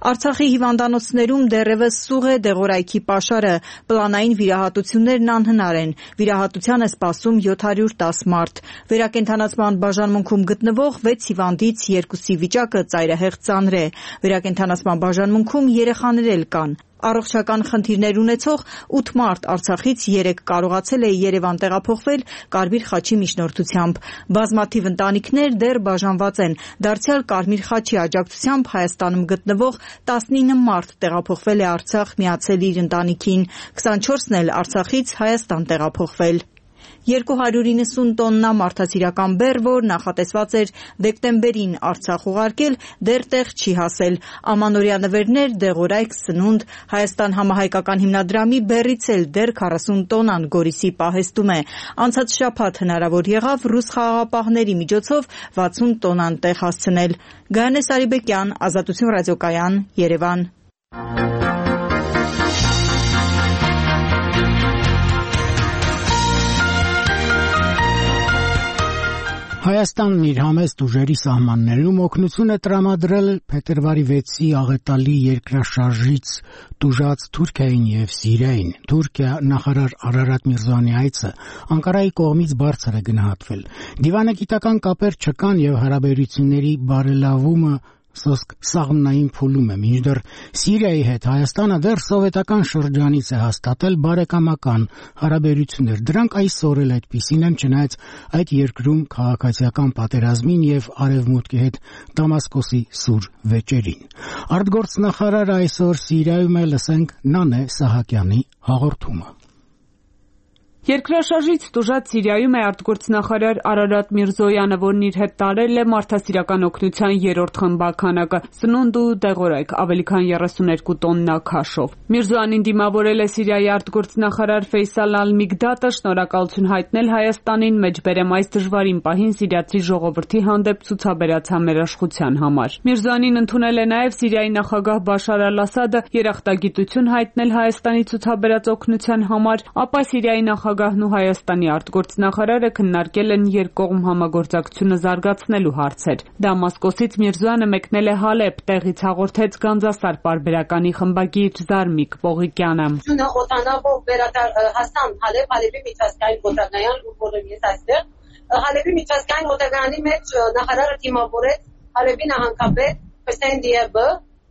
Արցախի հիվանդանոցներում դեռևս սուղ է դեղորայքի պաշարը, պլանային վիրահատություններն անհնար են։ Վիրահատության է սպասում 710 մարդ։ Վերակենդանացման բաժանմունքում գտնվող 6 հիվանդից 2-ի վիճակը ծայրահեղ ծանր է։ Վերակենդանացման բաժանմունքում երեխաներ էլ կան։ Առողջական խնդիրներ ունեցող 8 մարդ Արցախից 3 կարողացել է Երևան տեղափոխվել Կարմիր խաչի միջնորդությամբ։ Բազմաթիվ ընտանիքներ դեռ բաժանված են։ Դարձյալ Կարմիր խաչի աջակցությամբ Հայաստանում գտնվող 19 մարդ տեղափոխվել է Արցախ, միացել իր ընտանիքին, 24-ն էլ Արցախից Հայաստան տեղափոխվել։ 290 տոննա մարդասիրական բեռ, որ նախատեսված էր դեկտեմբերին Արցախ ուղարկել, դեռ տեղ չի հասել։ Ամանորյա նվերներ, դեղորայք, սնունդ, Հայաստան համահայկական հիմնադրամի բեռից էլ դեռ 40 տոննան Գորիսի պահեստում է։ Անցած շաբաթ հնարավոր եղավ ռուս խաղաղապահների միջոցով 60 տոննան տեղ հասցնել։ Գայանե Սարիբեկյան, Ազատություն ռադիոկայան, Երևան։ Հայաստանն իր համեստ ուժերի սահմաններում օգնություն է տրամադրել փետրվարի 6-ի աղետալի երկրաշարժից տուժած Թուրքիային եւ Սիրիային։ Թուրքիա նախարար Արարատ Միրզոյանի այցը Անկարայի կողմից բարձր է գնահատվել։ Դիվանագիտական կապեր չկան եւ հարաբերությունների բարելավումը սաղմնային փուլում է, մինչդեռ Սիրիայի հետ Հայաստանը դեռ սովետական շրջանից է հաստատել բարեկամական հարաբերություններ։ Դրանք այսօր էլ այդպիսին են, չնայած այդ երկրում քաղաքացիական պատերազմին եւ Արևմուտքի հետ Դամասկոսի սուր վեճերին։ Արտգործնախարարը այսօր Սիրիայում է, լսենք Նանե Սահակյանի հաղորդումը։ Երկրաշարժից տուժած Սիրիայում է արտգործնախարար Արարատ Միրզոյանը, որն իր հետ տարել է մարդասիրական օգնության 3-րդ խմբականակը՝ սնունդ ու դեղորայք, ավելի քան 32 տոննա քաշով։ Միրզոյանին դիմավորել է Սիրիայի արտգործնախարար Ֆեյսալ Ալ-Միգդադը շնորհակալություն հայտնել Հայաստանին մեջբերեմ այս դժվարին պահին սիրիացի ժողովրդի հանդեպ ցուցաբերած համերաշխության համար։ Միրզոյանին ընդունել է նաև Սիրիայի նախագահ Բաշար Ալ-Ասադը, երախտագիտություն հայտնել Հայաստանի ցուցաբերած օգնության համար, ապա Սիրիայի նախագահն ու Հայաստանի արտգործնախարարը քննարկել են երկկողմ համագործակցությունը զարգացնելու հարցեր։ Դամասկոսից Միրզոյանը մեկնել է Հալեբ, տեղից հաղորդեց Գանձասար պարբերականի խմբագիր Զարմիկ Պողիկյանը։ Օտանավով հասան Հալեբ, Հալեբի միջազգային օտանայան, որը ես այստեղ Հալեբի միջազգային օտանայանի մեջ նախարարը դիմավորեց Հալեբի նահանգապետ Հոսեյն Դիեբը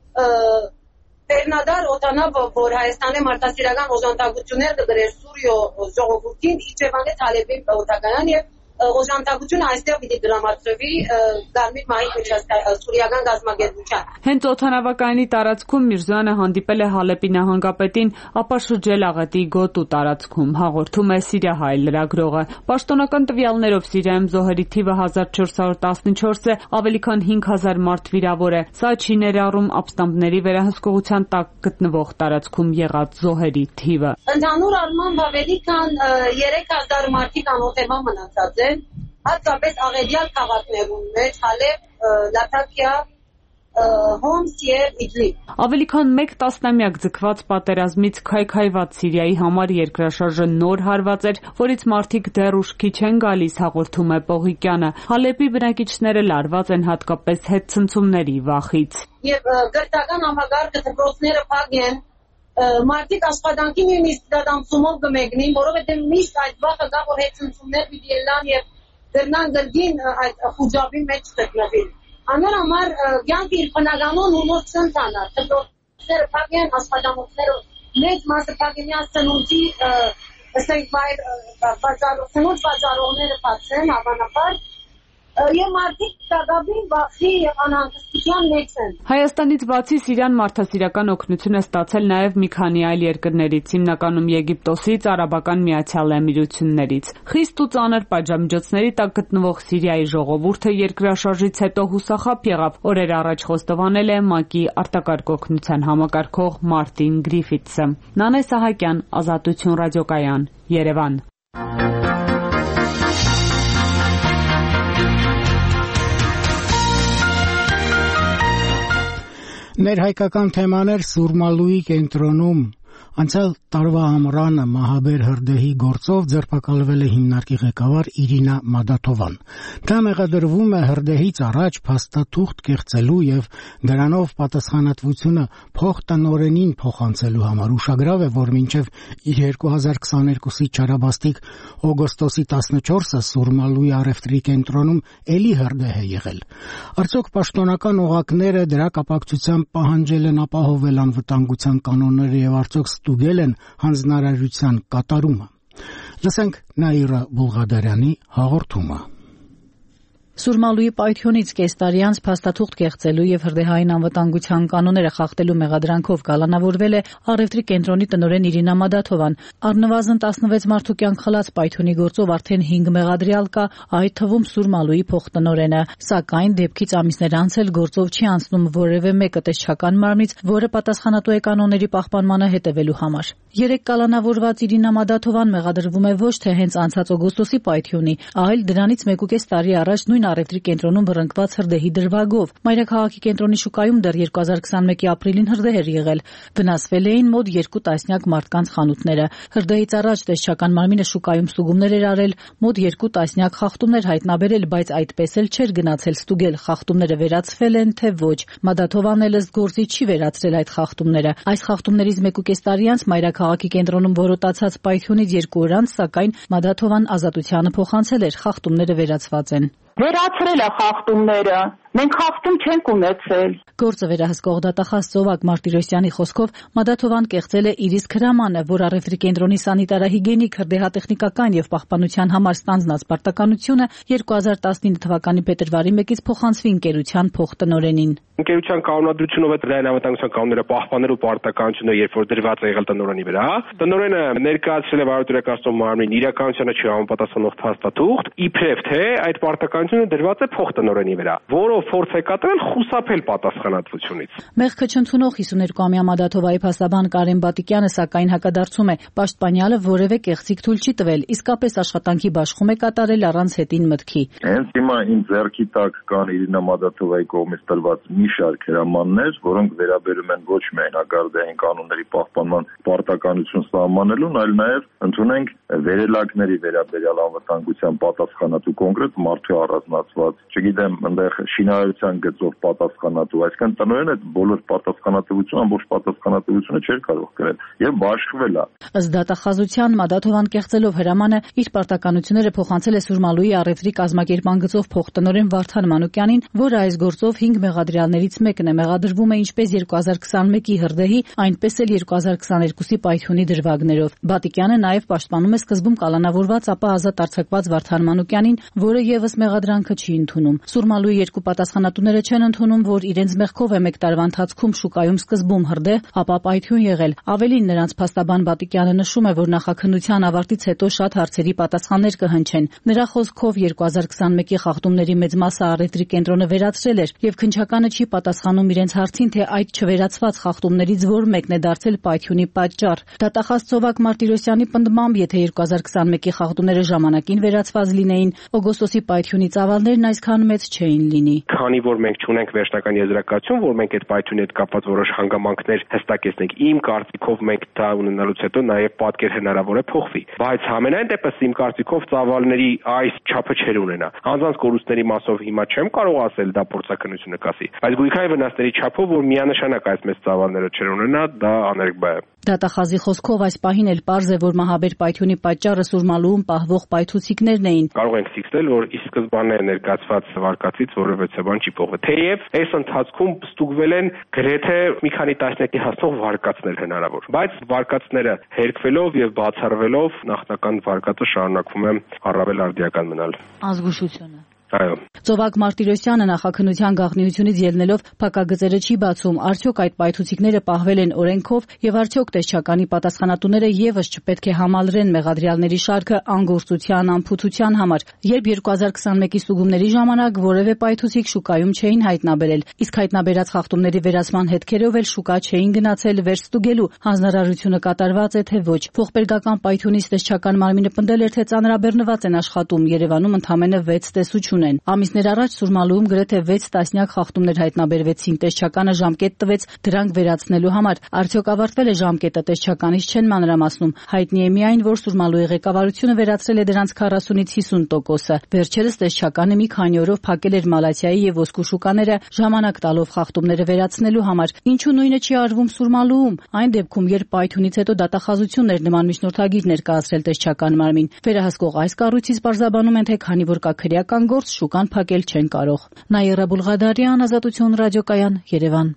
Տերնադար օտանավը, որ Հայաստանի մարդասիրական օժանդակություններ կգրեր Սուրիո ժողովրդին, իջևանեց Հալեբի օտանայան եւ օժանդակությունը այստեղ պիտի դրամատրվի Կարմիր մահի սուրիական գազագերբության։ Հենց օդանավակայանի տարածքում Միրզոյանը հանդիպել է Հալեբի նահանգապետին, ապա շրջել աղետի գոտու տարածքում, հաղորդում է Սիրիահայ լրագրողը։ Պաշտոնական տվյալներով Սիրիայում զոհերի թիվը 1414 է, ավելի քան 5000 մարդ վիրավոր է։ Սա չի ներառում ապստամբների վերահսկողության տակ գտնվող տարածքում եղած զոհերի թիվը։ Ընդհանուր առմամբ ավելի քան 3000 մարդիկ անօթևան մնացած են, հատկապես աղետյալ քաղաքներում մեջ Հալեբ, Լաթաքիա, Հոմս եւ Իդլիբ։ Ավելի քան 1 տասնամյակ ձգված պատերազմից քայքայված Սիրիայի համար երկրաշարժը նոր հարված էր, որից մարդիկ դեռ ուշքի չեն գալիս, հաղորդում է Պողիկյանը։ Հալեբի բնակիչները լարված են հատկապես հետցնցումների վախից։ Եվ գրթական համագարկը դպրոցները փակ են, մարդիկ աշխատանքի նույնիսկ դադամցումով կմեկնին, որովհետև միշտ այդ վախը կա, որ հետցնցումներ պիտի ելան եւ դեռնան գրգին այդ խուջաբի մեջ գտնվին։ Անոր համար կյանքը իր բնականon ու նոր չընթանա։ Դպրոցները փակ են, աշխատանքները մեծ մասը փակ են, սնունդի ասենք սնունդ բաժարողները փակ են, հավանաբար եւ մարդիկ կադաբին վախի եւ անհանգստության մեջ են։ Հայաստանից բացի Սիրիան մարդասիրական օգնություն է ստացել նաեւ մի քանի այլ երկրներից, հիմնականում Եգիպտոսից, Արաբական Միացյալ Էմիրություններից։ Խիստ ու ծանր պատժամիջոցների տակ գտնվող Սիրիայի ժողովուրդը երկրաշարժից հետո հուսախաբ եղավ, օրեր առաջ խոստովանել է ՄԱԿ-ի արտակարգ օգնության համակարգող Մարտին Գրիֆիթսը։ Նանե Սահակյան, Ազատություն ռադիոկայան, Երևան։ Ներհայկական թեմաներ Սուրմալուի կենտրոնում Անցյալ տարվա ամռանը Մահաբեր հրդեհի գործով ձերբակալվել է հիմնարկի ղեկավար Իրինա Մադաթովան։ Դա մեղադրվում է հրդեհից առաջ փաստաթուղթ կեղծելու եւ դրանով պատասխանատվությունը փոխտնօրենին փոխանցելու համար։ Ուշագրավ է, որ մինչեւ իր 2022-ի չարաբաստիկ օգոստոսի 14-ը Սուրմալուի առևտրի կենտրոնում էլի հրդեհ է եղել։ Արդյոք պաշտոնական օղակները դրա կապակցությամբ պահանջել են ապահովել անվտանգության կանոնները եւ արդյոք ստուգել են հանձնարարության կատարումը։ Լսենք Նաիրա Բուլղադարյանի հաղորդումը։ Սուրմալուի պայթյունից կես տարի անց փաստաթուղթ կեղծելու եւ հրդեհային անվտանգության կանոնները խախտելու մեղադրանքով կալանավորվել է առևտրի կենտրոնի տնօրեն Իրինա Մադաթովան։ Առնվազն 16 մարդու կյանք խլած պայթյունի գործով արդեն 5 մեղադրյալ կա, այդ թվում Սուրմալուի փոխտնօրենը, սակայն դեպքից ամիսներ անց էլ գործով չի անցնում որևէ մեկը տեսչական մարմնից, որը պատասխանատու է կանոնների պահպանմանը հետևելու համար։ Երեք կալանավորված Իրինա Մադաթովան մեղադրվում է ոչ թե հենց անցած օգոստոսի պայթյունի, այլ դրանից 1.5 տարի առաջ նույն առևտրի կենտրոնում բռնկված հրդեհի դրվագով։ Մայրաքաղաքի կենտրոնի շուկայում դեռ 2021-ի ապրիլին հրդեհ էր եղել։ Վնասվել էին մոտ 2 տասնյակ մարդկանց խանութները։ Հրդեհից առաջ տեսչական մարմինը շուկայում ստուգումներ էր արել, մոտ 2 տասնյակ խախտումներ հայտնաբերել, բայց այդպես էլ չէր գնացել ստուգել խախտումները վերացվել են թե ոչ։ Մադաթովան էլ ըստ գործի չի վերացրել այդ խախտումները։ Այս խախտումներից 1.5 տարի անց Մայրաքաղաքի կենտրոնում որոտացած պայթյունից 2 օր անց, սակայն Մադաթովան ազատությանը փոխանցել էր, խախտումները վերացված են։ Վերացրել է խախտումները։ Մենք խախտում չենք ունեցել։ Գործը վերահսկող դատախազ Ծովակ Մարտիրոսյանի խոսքով Մադաթովան կեղծել է իր իսկ հրամանը, որ առևտրի կենտրոնի սանիտարահիգիենիկ հրդեհատեխնիկական եւ պահպանության համար ստանձնած պարտականությունը 2019 թվականի փետրվարի 1-ից փոխանցվի ընկերության փոխտնօրենին։ Ընկերության կանոնադրությունով այդ լայն անվտանգության կանոնները պահպանելու պարտականությունը երբ որ դրված է եղել տնօրենի վրա, տնօրենը ներկայացրել է վարորդական մարմնին իրականությանը չի համապատասխանող փաստաթուղթ, իբրև թե այդ պարտականությունը դրված է փոխտնօրենի վրա, որով փորձ է կատարել խուսափել պատասխանատվությունից։ Մեղքը չընդունող 52-ամյա Մադաթովայի փաստաբան Կարեն Բատիկյանը սակայն հակադարձում է, պաշտպանյալը որևէ կեղծիք թույլ չի տվել, իսկապես աշխատանքի բաշխում է կատարել առանց հետին մտքի։ Հենց հիմա իմ ձեռքի տակ կան Իրինա Մադաթովայի կողմից տրված մի շարք հրամաններ, որոնք վերաբերում են ոչ միայն հակարդեհային կանոնների պահպանման պարտականություն սահմանելուն, այլ նաև ընդունենք վերելակների վերաբերյալ անվտանգության պատասխանատու կոնկրետ մարդու առանձնացված, չգիտեմ, այնտեղ շինարարության գծով պատասխանատու, այսինքն տնօրենը այդ բոլոր պատասխանատվությունը, ամբողջ պատասխանատվությունը չէր կարող կրել եւ բաշխվել է։ Ըստ դատախազության Մադաթովան կեղծելով հրամանը իր պարտականությունները փոխանցել է Սուրմալուի առևտրի կազմակերպման գծով փոխտնօրեն Վարդան Մանուկյանին, որը այս գործով 5 մեղադրյալներից մեկն է, մեղադրվում է ինչպես 2021-ի հրդեհի, այնպես էլ 2022-ի պայթյունի դրվագներով։ Բատիկյանը նաև պաշտպանում է սկզբում կալանավորված, ապա ազատ արձակված Վարդան Մանուկյանին, որը եւս մեղադրանքը չի ընդունում։ Սուրմալուի երկու պատասխանատուները չեն ընդունում, որ իրենց մեղքով է 1 տարվա ընթացքում շուկայում սկզբում հրդեհ, ապա պայթյուն եղել։ Ավելին, նրանց փաստաբան Բատիկյանը նշում է, որ նախաքննության ավարտից հետո շատ հարցերի պատասխաններ կհնչեն։ Նրա խոսքով 2021-ի խախտումների մեծ մասը առևտրի կենտրոնը վերացրել էր եւ քննչականը չի պատասխանում իրենց հարցին, թե այդ չվերացված խախտումներից որ մեկն է դարձել պայթյունի պատճառ։ Դատախազ Ծովակ Մարտիրոսյանի պնդմամբ, եթե 2021-ի խախտումները ժամանակին վերացված լինեին, օգոստոսի պայթյունի ծավալներն այսքան մեծ չէին լինի։ Քանի որ մենք չունենք վերջնական եզրակացություն, որ մենք այդ պայթյունի հետ կապված որոշ հանգամանքներ հստակեցնենք, իմ կարծիքով մենք դա ունենալուց հետո նաև պատկեր հնարավոր է փոխվի։ Բայց համենայն դեպս իմ կարծիքով ծավալների այս չափը չեր ունենա։ Անձանց կորուստների մասով հիմա չեմ կարող ասել դա փորձաքննությունը կասի, բայց գույքային վնասների չափով, որ միանշանակ այս մեծ ծավալները չեր ունենա, դա աներկբա է։ Դատախազի խոսքով այս պահին էլ պարզ է, որ Մահաբեր պայթյունի պատճառը Սուրմալուում պահվող պայթուցիկներն էին։ Կարող ենք ֆիքսել, որ ի սկզբանե ներկայացված վարկածից որևէ բան չի փոխվել։ Թեև այս ընթացքում ստուգվել են գրեթե մի քանի տասնյակի հասնող վարկածներ հնարավոր, բայց վարկածները հերկվելով եւ բացառվելով նախնական վարկածը շարունակվում է առավել արդիական մնալ։ Ազգուշությունը Այո։ Ծովակ Մարտիրոսյանը նախաքննության գաղտնիությունից ելնելով փակագծերը չի բացում, արդյոք այդ պայթուցիկները պահվել են օրենքով եւ արդյոք տեսչականի պատասխանատուները եւս չպետք է համալրեն մեղադրյալների շարքը անգործության, անփութության համար, երբ 2021-ի ստուգումների ժամանակ որևէ պայթուցիկ շուկայում չէին հայտնաբերել, իսկ հայտնաբերած խախտումների վերացման հետքերով էլ շուկա չէին գնացել վերստուգելու հանձնարարությունը կատարված է թե ոչ։ Փոխպերգական պայթյունից տեսչական մարմինը պնդել էր, թե ծանրաբեռնված են աշխատում, Երևանում ընդամենը 6 տեսություն չունեն։ Ամիսներ առաջ Սուրմալուում գրեթե 6 տասնյակ խախտումներ հայտնաբերվեցին, տեսչականը ժամկետ տվեց դրանք վերացնելու համար։ Արդյոք ավարտվել է ժամկետը, տեսչականից չեն մանրամասնում։ Հայտնի է միայն, որ Սուրմալուի ղեկավարությունը վերացրել է դրանց 40-ից 50%-ը։ Վերջերս տեսչականը մի քանի օրով փակել էր Մալաթիայի եւ ոսկու շուկաները, ժամանակ տալով խախտումները վերացնելու համար։ Ինչու նույնը չի արվում Սուրմալուում։ Այն դեպքում, երբ պայթյունից հետո դատախազություններ նման միջնորդագիր ներկայացրել տեսչական մարմին, վերահսկող այս կառույցից պարզաբանում են, թե քանի որ կա քրեական գործ, շուկան փակել չեն կարող։ Նաիրա Բուլղադարյան, Ազատություն ռադիոկայան, Երևան։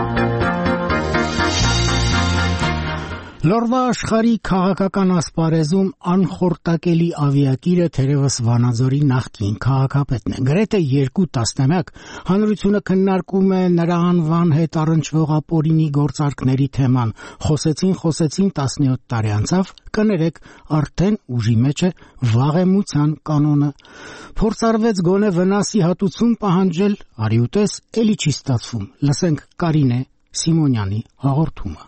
Լորվա աշխարհի քաղաքական ասպարեզում անխորտակելի ավիակիրը թերևս Վանաձորի նախկին քաղաքապետն է։ Գրեթե 2 տասնամյակ հանրությունը քննարկում է նրա անվան հետ առնչվող ապօրինի գործարքների թեման։ Խոսեցին 17 տարի անցավ, կներեք, արդեն ուժի մեջ է վաղեմության կանոնը։ Փորձարվեց գոնե վնասի հատուցում պահանջել, արի ուտես, էլի չի ստացվում։ Լսենք Կարինե Սիմոնյանի հաղորդումը։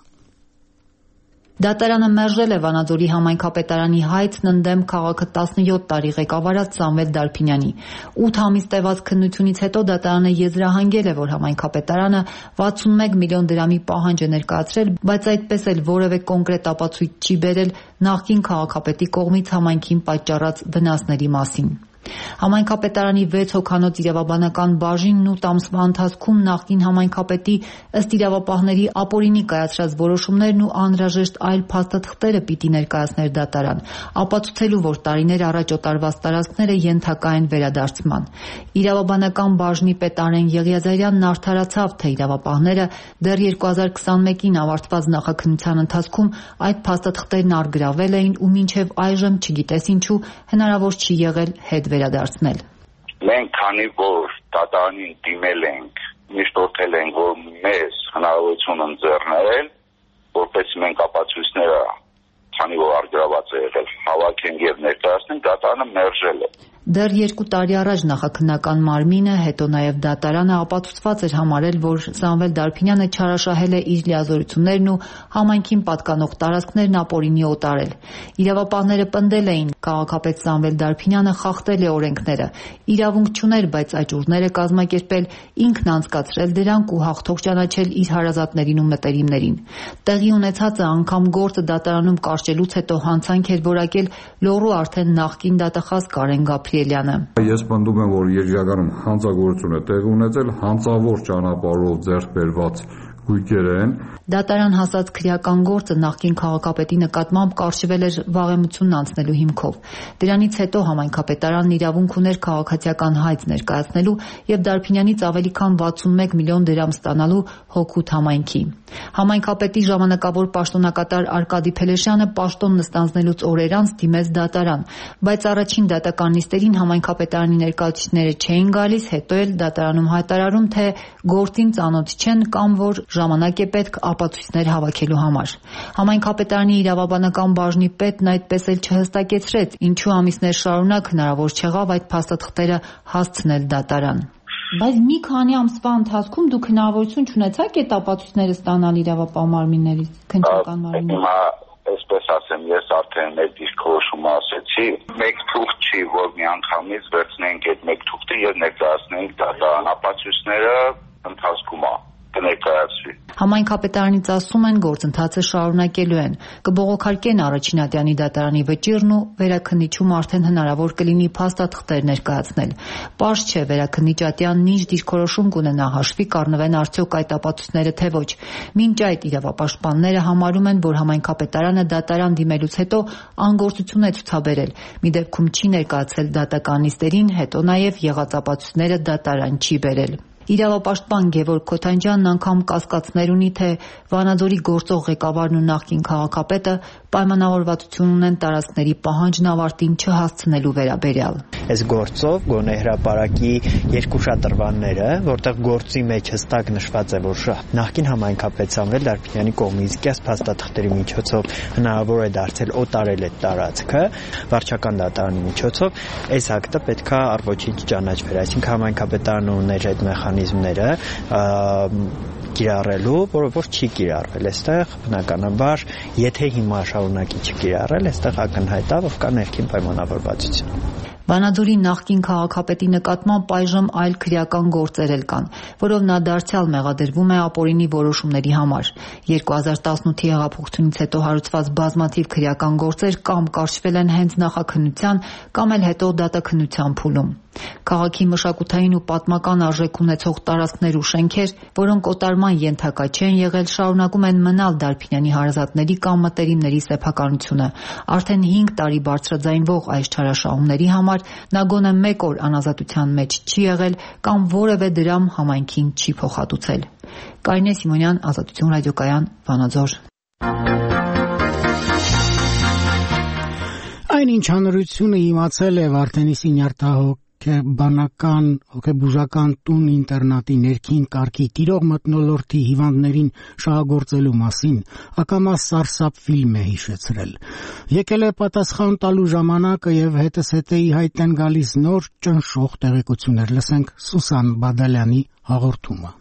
Դատարանը մերժել է Վանաձորի համայնքապետարանի հայցն ընդդեմ քաղաքը 17 տարի ղեկավարած Սամվել Դարփինյանի։ 8 ամիս տևած քննությունից հետո դատարանը եզրահանգել է, որ համայնքապետարանը 61 միլիոն դրամի պահանջ է ներկայացրել, բայց այդպես էլ որևէ կոնկրետ ապացույց չի բերել նախկին քաղաքապետի կողմից համայնքին պատճառած վնասների մասին։ Համայնքապետարանի 6 հոգանոց իրավաբանական բաժինն 8 ամսվա ընթացքում նախկին համայնքապետի ըստ իրավապահների ապօրինի կայացրած որոշումներն ու անհրաժեշտ այլ փաստաթղթերը պիտի ներկայացներ դատարան, ապացուցելու, որ տարիներ առաջ օտարված տարածքները ենթակա են վերադարձման։ Իրավաբանական բաժնի պետ Արեն Եղիազարյանն արդարացավ, թե իրավապահները դեռ 2021-ին ավարտված նախաքննության ընթացքում այդ փաստաթղթերն առգրավել էին ու մինչև այժմ չգիտես ինչու հնարավոր չի եղել հետ վերադարձնել։ Մենք քանի որ դատարանին դիմել ենք, միշտ օրթել ենք, որ մեզ հնարավորություն ընձեռնել, որպես մենք ապացույցները, քանի որ առգրաված է եղել, հավաքենք եւ ներկայացնենք, դատարանը մերժել է։ Դեռ 2 տարի առաջ նախաքննական մարմինը, հետո նաև դատարանը ապացուցված էր համարել, որ Սամվել Դարփինյանը չարաշահել է իր լիազորություններն ու համայնքին պատկանող տարածքներն ապօրինի օտարել։ Իրավապահները պնդել էին, քաղաքապետ Սամվել Դարփինյանը խախտել է օրենքները, իրավունք չուներ, բայց աճուրներ է կազմակերպել, ինքն անցկացրել դրանք ու հաղթող ճանաչել իր հարազատներին ու մտերիմներին։ Տեղի ունեցածը անգամ գործը դատարանում կարճելուց հետո հանցանք էր որակել Լոռու արդեն նախկին դատախազ Կարեն Գաբրիելյանը։ Ես պնդում եմ, որ երրորդական հանցագործություն է տեղի ունեցել հանցավոր ճանապարհով ձեռք բերված գույքեր են։ Դատարան հասած քրեական գործը նախկին քաղաքապետի նկատմամբ կարճվել էր վաղեմությունն անցնելու հիմքով։ Դրանից հետո համայնքապետարանն իրավունք ուներ քաղաքացիական հայց ներկայացնելու եւ Դարփինյանից ավելի քան 61 միլիոն դրամ ստանալու հօգուտ համայնքի։ Համայնքապետի ժամանակավոր պաշտոնակատար Արկադի Փելեշյանը պաշտոնն ստանձնելուց օրեր անց դիմեց դատարան, բայց առաջին դատական նիստերին համայնքապետարանի ներկայացուցիչները չէին գալիս, հետո էլ դատարանում հայտարարում, թե գործին ծանոթ չեն կամ որ ժամանակ է պետք ապացույցներ հավաքելու համար։ Համայնքապետարանի իրավաբանական բաժնի պետն այդպես էլ չհստակեցրեց, ինչու ամիսներ շարունակ հնարավոր չեղավ այդ փաստաթղթերը հասցնել դատարան։ Բայց մի քանի ամսվա ընթացքում դուք հնարավորություն չունեցաք այդ ապացույցները ստանալ իրավապահ մարմիններից, քննչական մարմիններից։ Այսպես ասեմ, ես արդեն մեր դիսկուրսումը ասեցի, մեկ թուղթ չի, որ միանգամից վերցնենք այդ մեկ թուղթը եւ ներկայացնենք դատարան ապացույցները ընթացքում կներկայացվի։ Համայնքապետարանից ասում են, գործընթացը շարունակելու են, կբողոքարկեն առաջինատյանի դատարանի վճիռն ու վերաքննիչում արդեն հնարավոր կլինի փաստաթղթեր ներկայացնել։ Պարզ չէ վերաքննիչ ատյանն ինչ դիրքորոշում կունենա, հաշվի կառնվեն արդյոք այդ ապացույցները թե ոչ։ Մինչ այդ իրավապաշտպանները համարում են, որ համայնքապետարանը դատարան դիմելուց հետո անգործություն է ցուցաբերել։ Մի դեպքում չի ներկայացել դատական նիստերին, հետո նաև եղած ապացույցները դատարան չի բերել։ Իրավապաշտպան Գևորգ Քոթանջյանն անգամ կասկածներ ունի, թե Վանաձորի գործող ղեկավարն ու նախկին քաղաքապետը պայմանավորվածություն ունեն տարածքների պահանջն ավարտին չհասցնելու վերաբերյալ։ Այս գործով գոնե հրապարակի երկու շատրվանները, որտեղ գործի մեջ հստակ նշված է, որ նախկին համայնքապետ Սամվել Դարփինյանի կողմից կես փաստաթղթերի միջոցով հնարավոր է դարձել օտարել այդ տարածքը, վարչական դատարանի միջոցով այս ակտը պետք է առ-ոչինչ ճանաչվեր, այսինքն համայնքապետարանը ուներ այդ մեխանիզմները կիրառելու, որը որ չի կիրառվել այստեղ, բնականաբար, եթե հիմա շարունակի չկիրառել, այստեղ ակնհայտ է, որ կա ներքին պայմանավորվածություն։ Վանաձորի նախկին քաղաքապետի նկատմամբ այժմ այլ քրեական գործեր էլ կան, որով նա դարձյալ մեղադրվում է ապօրինի որոշումների համար։ 2018-ի հեղափոխությունից հետո հարուցված բազմաթիվ քրեական գործեր կամ կարճվել են հենց նախաքննության, կամ էլ հետո դատաքննության փուլում։ Քաղաքի մշակութային ու պատմական արժեք ունեցող տարածքներ ու շենքեր, որոնք օտարման ենթակա չեն եղել, շարունակում են մնալ Դարբինյանի հարազատների կամ մտերիմների սեփականությունը։ Արդեն 5 տարի բարձրաձայնվող այս չարաշահումների համար նա գոնե 1 օր անազատության մեջ չի եղել կամ որևէ դրամ համայնքին չի փոխհատուցել։ Կարինե Սիմոնյան, Ազատություն ռադիոկայան, Վանաձոր։ Այնինչ հանրությունը իմացել է Վարդենիսի նյարդահոգեբանական հոգեբուժական տուն ինտերնատի ներքին կարգի տիրող մթնոլորտի հիվանդներին շահագործելու մասին, ակամա սարսափ է հիշեցրել։ Եկել է պատասխան տալու ժամանակը եւ հետս հետեի հայտ են գալիս նոր ճնշող տեղեկություններ։ Լսենք Սուսան Բադալյանի հաղորդումը։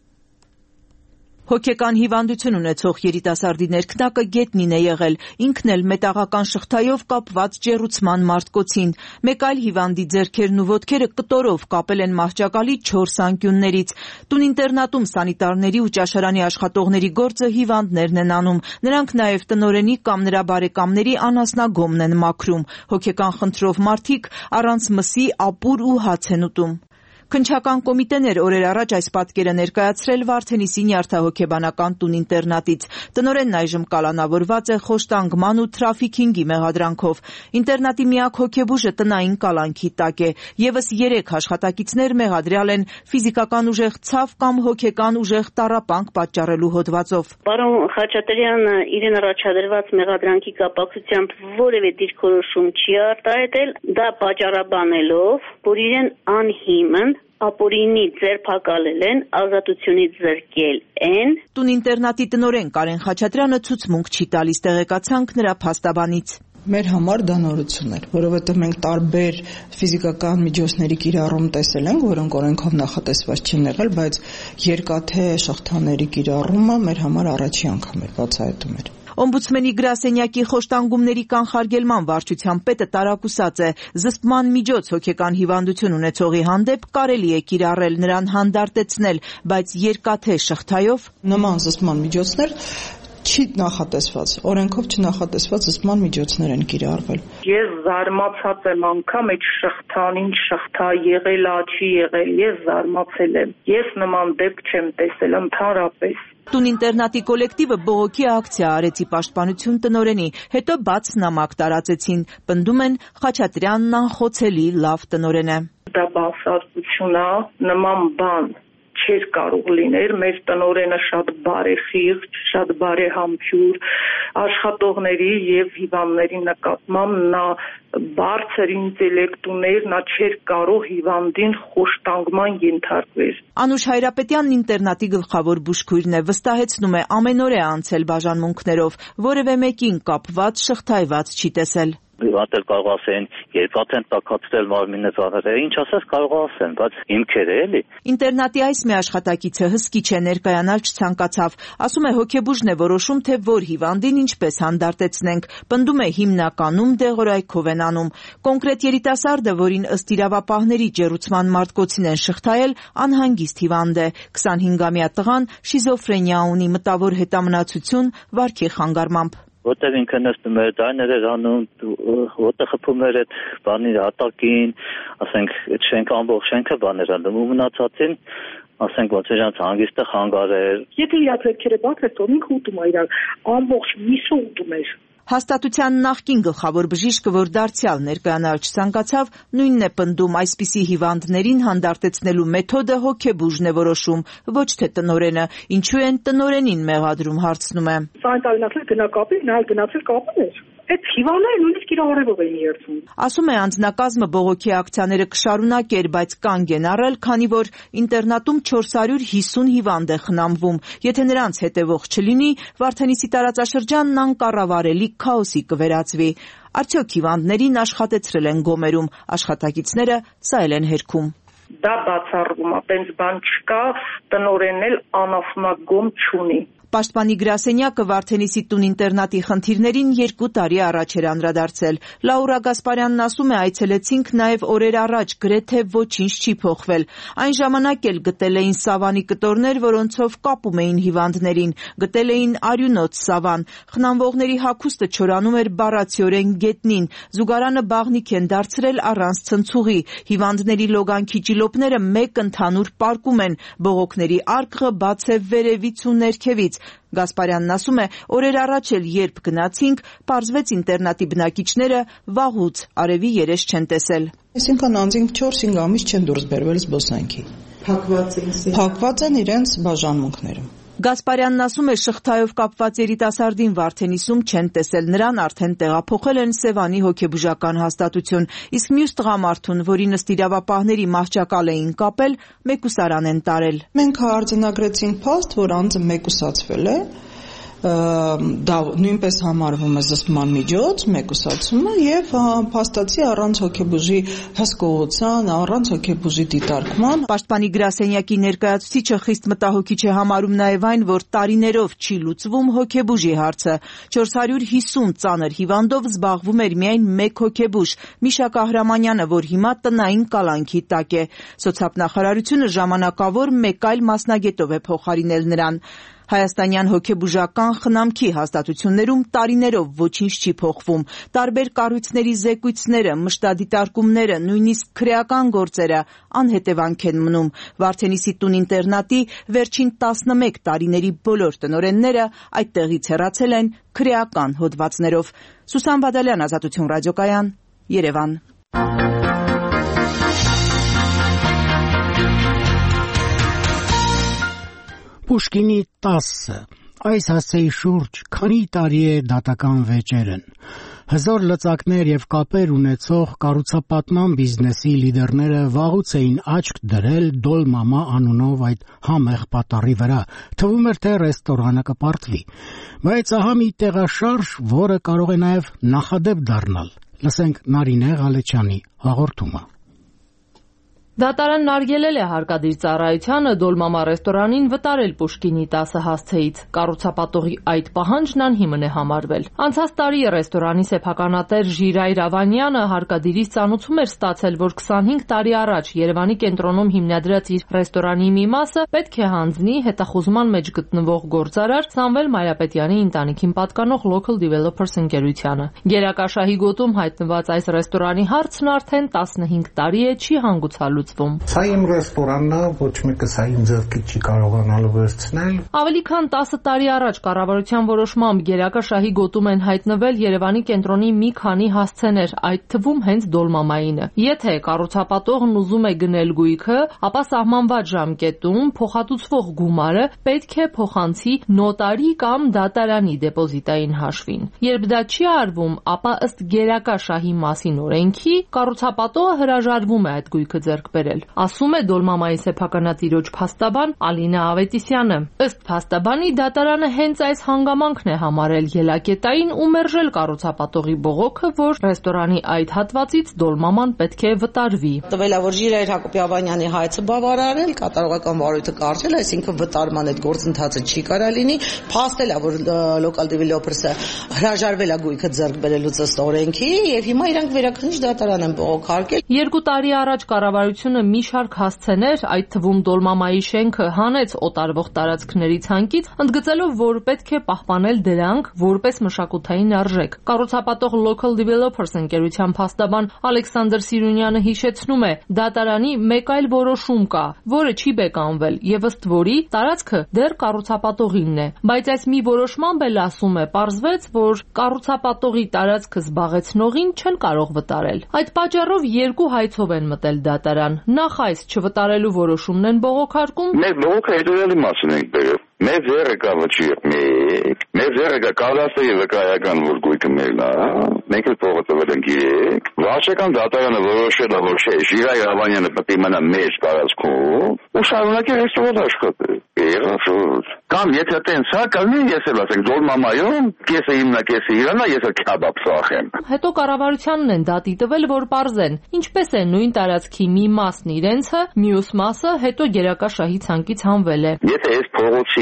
Հոգեկան հիվանդություն ունեցող երիտասարդի ներքնակը գետնին է եղել, ինքն էլ մետաղական շղթայով կապված ջեռուցման մարտկոցին։ Մեկ այլ հիվանդի ձեռքերն ու ոտքերը կտորով կապել են մահճակալի 4 անկյուններից։ Տուն ինտերնատում սանիտարների ու ճաշարանի աշխատողների գործը հիվանդներն են անում։ Նրանք նաև տնօրենի կամ նրա բարեկամների անասնագոմն են մաքրում։ Հոգեկան խնդրով մարդիկ առանց մսի ապուր ու հաց են ուտում։ Քննչական կոմիտեն էր օրեր առաջ այս պատկերը ներկայացրել Վարդենիսի նյարդահոգեբանական տուն ինտերնատից։ Տնօրենն այժմ կալանավորված է խոշտանգման ու թրաֆիքինգի մեղադրանքով։ Ինտերնատի միակ հոգեբուժը տնային կալանքի տակ է։ Եվս 3 աշխատակիցներ մեղադրյալ են ֆիզիկական ուժեղ ցավ կամ հոգեկան ուժեղ տառապանք պատճառելու հոդվածով։ Պարոն Խաչատրյանը իրեն առաջադրված մեղադրանքի կապակցությամբ որևէ դիրքորոշում չի արտահայտել, դա պատճառաբանելով, որ իրեն անհիմն ապօրինի ձերբակալել են, ազատությունից զրկել են։ Տուն ինտերնատի տնօրեն Կարեն Խաչատրյանը ցուցմունք չի տալիս, տեղեկացանք նրա փաստաբանից։ Մեր համար դա նորություն էր, որովհետև մենք տարբեր ֆիզիկական միջոցների կիրառում տեսել ենք, որոնք օրենքով նախատեսված չեն եղել, բայց երկաթե շղթաների կիրառումը մեր համար առաջի անգամ էր, բացահայտում էր։ Օմբուդսմենի գրասենյակի խոշտանգումների կանխարգելման վարչության պետը տարակուսած է։ Զսպման միջոց հոգեկան հիվանդություն ունեցողի հանդեպ կարելի է կիրառել, նրան հանդարտեցնել, բայց երկաթե շղթայով նման զսպման միջոցներ չի նախատեսված, օրենքով չնախատեսված զսպման միջոցներ են կիրառվել։ Ես զարմացած եմ անգամ այդ շղթան, ինչ շղթա եղել, չի եղել, ես զարմացել եմ։ Ես նման դեպք չեմ տեսել ընդհանրապես։ Տուն ինտերնատի կոլեկտիվը բողոքի ակցիա արեցի պաշտպանություն տնօրենի, հետո բաց նամակ տարածեցին։ Պնդում են Խաչատրյանն անխոցելի լավ տնօրեն է։ Դա բացառություն է, նման բան չէր կարող լինել, մեր տնօրենը շատ բարեխիղճ, շատ բարեհամբույր, աշխատողների եւ հիվանդների նկատմամբ նա բարձր ինտելեկտ ուներ, նա չէր կարող հիվանդին խոշտանգման ենթարկվել։ Անուշ Հայրապետյանն ինտերնատի գլխավոր բուժքույրն է, վստահեցնում է ամեն օր է անցել բաժանմունքներով, որևէ մեկին կապված շղթայված չի տեսել։ Անտել կարող ասեն, երկաթ են տակացրել մարմինը ծառերը, ինչ ասես կարող ասեն, բայց հիմքեր է էլի։ Ինտերնատի այս մի աշխատակիցը հսկիչ է, ներկայանալ չցանկացավ։ Ասում է հոգեբուժն է որոշում, թե որ հիվանդին ինչպես հանդարտեցնենք։ Պնդում է հիմնականում դեղորայքով են անում։ Կոնկրետ երիտասարդը, որին ըստ իրավապահների ջեռուցման մարտկոցին են շղթայել, անհանգիստ հիվանդ է։ 25-ամյա տղան շիզոֆրենիա ունի, մտավոր հետամնացություն, վարքի խանգարմամբ։ Որտեղ ինքը նստում էր, դայներ էր անում, որտեղ խփում էր այդ բանի հատակին, ասենք այդ շենքը ամբողջ շենքը բաներ անում ու մնացածին, ասենք ոնց էր հանգիստը խանգար էր։ Եթե իր ձեռքերը բացեր, թող ինքը ուտում էր, ամբողջ միսը ուտում էր։ Հաստատության նախկին գլխավոր բժիշկը, որ դարձյալ ներկայանալ չցանկացավ, նույնն է պնդում, այսպիսի հիվանդներին հանդարտեցնելու մեթոդը հոգեբուժն է որոշում, ոչ թե տնօրենը, ինչու են տնօրենին մեղադրում, հարցնում է։ Սանիտարները գնակապի, նա գնացել կապել էր։ Այդ հիվանդները նույնիսկ իր արևով էին երցում։ Ասում է անձնակազմը բողոքի ակցիաները կշարունակեր, բայց կանգ են առել, քանի որ ինտերնատում 450 հիվանդ է խնամվում։ Եթե նրանց հետևող չլինի, Վարդենիսի տարածաշրջանն անկառավարելի քաոսի կվերածվի։ Արդյոք հիվանդներին աշխատեցրել են գոմերում, աշխատակիցները սա էլ են հերքում։ Դա բացառվում է, տենց բան չկա, տնօրենն էլ անասնագոմ չունի։ Պաշտպանի գրասենյակը Վարդենիսի տուն ինտերնատի խնդիրներին 2 տարի առաջ էր անդրադարձել։ Լաուրա Գասպարյանն ասում է, այցելեցինք նաև օրեր առաջ, գրեթե ոչինչ չի փոխվել։ Այն ժամանակ էլ գտել էին սավանի կտորներ, որոնցով կապում էին հիվանդներին, գտել էին արյունոց սավան։ Խնամվողների հագուստը չորանում էր բառացիորեն գետնին, զուգարանը բաղնիք են դարձրել առանց ցնցուղի, հիվանդների լոգանքի ճիլոպները մեկ ընդհանուր պարկում են, բողոքների արկղը բաց է վերևից ու ներքևից։ Գասպարյանն ասում է, օրեր առաջ էլ երբ գնացինք, պարզվեց ինտերնատի բնակիչները վաղուց արևի երես չեն տեսել։ Այսինքն անձինք 4-5 ամիս չեն դուրս բերվել զբոսանքի։ Փակված են իրենց բաժանմունքները։ Գասպարյանն ասում է, շղթայով կապված երիտասարդին Վարդենիսում չեն տեսել, նրան արդեն տեղափոխել են Սևանի հոգեբուժական հաստատություն, իսկ մյուս տղամարդուն, որին ըստ իրավապահների մահճակալ էին կապել, մեկուսարան են տարել։ Մենք արձանագրեցինք փաստ, որ անձը մեկուսացվել է, դա նույնպես համարվում է զսպման միջոց, մեկուսացումը եւ փաստացի առանց հոգեբուժի հսկողության, առանց հոգեբուժի դիտարկման։ Պաշտպանի գրասենյակի ներկայացուցիչը խիստ մտահոգիչ է համարում նաեւ այն, որ տարիներով չի լուծվում հոգեբուժի հարցը։ 450 ծանր հիվանդով զբաղվում էր միայն մեկ հոգեբուժ՝ Միշա Կահրամանյանը, որ հիմա տնային կալանքի տակ է։ Սոցիալնախարարությունը ժամանակավոր մեկ այլ մասնագետով է փոխարինել նրան։ Հայաստանյան հոգեբուժական խնամքի հաստատություններում տարիներով ոչինչ չի փոխվում։ Տարբեր կառույցների զեկույցները, մշտադիտարկումները, նույնիսկ քրեական գործերը անհետևանք են մնում։ Վարդենիսի տուն ինտերնատի վերջին 11 տարիների բոլոր տնօրենները այդտեղից հեռացել են քրեական հոդվածներով։ Սուսան Բադալյան, Ազատություն ռադիոկայան, Երևան։ Պուշկինի 10 այս հասցեի շուրջ քանի տարի է դատական վեճերն։ Հզոր լծակներ եւ կապեր ունեցող կառուցապատման բիզնեսի լիդերները վաղուց էին աչք դրել Դոլմամա անունով այդ համեղ պատառի վրա։ Թվում էր, թե ռեստորանը կպարտվի։ Բայց ահա մի տեղաշարժ, որը կարող է նաեւ նախադեպ դառնալ։ Լսենք Նարինե Ղալեչյանի հաղորդումը։ Դատարանն արգելել է հարկադիր ծառայությանը Դոլմամա ռեստորանին վտարել Պուշկինի 10 հասցեից։ Կառուցապատողի այդ պահանջն անհիմն է համարվել։ Անցած տարի ռեստորանի սեփականատեր Ժիրայր Ավանյանը հարկադիրից ծանուցում էր ստացել, որ 25 տարի առաջ Երևանի կենտրոնում հիմնադրած իր ռեստորանի մի մասը պետք է հանձնի հետախուզման մեջ գտնվող գործարար Սամվել Մայրապետյանի ընտանիքին պատկանող Local Developers ընկերությանը։ Գերակաշահի գոտում հայտնված այս ռեստորանի հարցն արդեն 15 տարի է չի հանգուցալուց։ Սա իմ ռեստորանն է, ոչ մեկը սա իմ ձեռքից չի կարողանալու վերցնել։ Ավելի քան 10 տարի առաջ կառավարության որոշմամբ գերակաշահի գոտում են հայտնվել Երևանի կենտրոնի մի քանի հասցեներ, այդ թվում հենց Դոլմամայինը։ Եթե կառուցապատողն ուզում է գնել գույքը, ապա սահմանված ժամկետում փոխհատուցվող գումարը պետք է փոխանցի նոտարի կամ դատարանի դեպոզիտային հաշվին։ Երբ դա չի արվում, ապա ըստ գերակաշահի մասին օրենքի կառուցապատողը հրաժարվում է այդ գույքը ձեռք բերել, ասում է Դոլմամայի սեփականատիրոջ փաստաբան Ալինա Ավետիսյանը։ Ըստ փաստաբանի դատարանը հենց այս հանգամանքն է համարել ելակետային ու մերժել կառուցապատողի բողոքը, որ ռեստորանի այդ հատվածից Դոլմաման պետք է վտարվի։ Տվել է, որ Ժիրայր Հակոբյանը հայցը բավարարել, կատարողական վարույթը կարճել, այսինքն վտարման այդ գործընթացը չի կարա լինի, փաստել է, որ Local Developers-ը հրաժարվել է գույքը ձեռք բերելուց ըստ օրենքի, եւ հիմա իրանք վերաքննիչ դատարան են բողոքարկել։ 2 տարի առաջ կառավարությունը մի շարք հասցեներ, այդ թվում Դոլմամայի շենքը հանեց օտարվող տարածքների ցանկից, ընդգծելով, որ պետք է պահպանել դրանք որպես մշակութային արժեք։ Կառուցապատող Local Developers ընկերության փաստաբան Ալեքսանդր Սիրունյանը հիշեցնում է, դատարանի մեկ այլ որոշում կա, որը չի բեկանվել, եւ ըստ որի տարածքը դեռ կառուցապատողինն է։ Բայց այս մի որոշմամբ էլ ասում է, պարզվեց, որ կառուցապատողի տարածքը զբաղեցնողին չեն կարող վտարել։ Այդ պատճառով 2 հայցով են մտել դատարան։ Նախ այս չվտարելու որոշումն են բողոքարկում։ Մեր բողոքը հետևյալի մասին ենք բերել։ Մեր ձեռը կա ոչի մեկ, մեր ձեռը կա կադաստրի վկայական, որ գույքը մերն է, մենք էլ փողը տվել ենք երեք։ Վարչական դատարանը որոշել է, որ չէ, Ժիրայր Ավանյանը պետք է մնա մեր տարածքում ու շարունակի ռեստորան աշխատել։ Կամ եթե տենց հա կլինի, ես էլ ասենք Դոլմամայում, կեսը հիմնա, կեսը իրանա, ես էլ քաբաբ սախեմ։ Հետո կառավարությանն են դատի տվել, որ պարզեն, ինչպես է նույն տարածքի մի մասն իրենցը, մյուս մասը հետո գերակաշահի ցանկից հանվել է։ Եթե այս փողոցի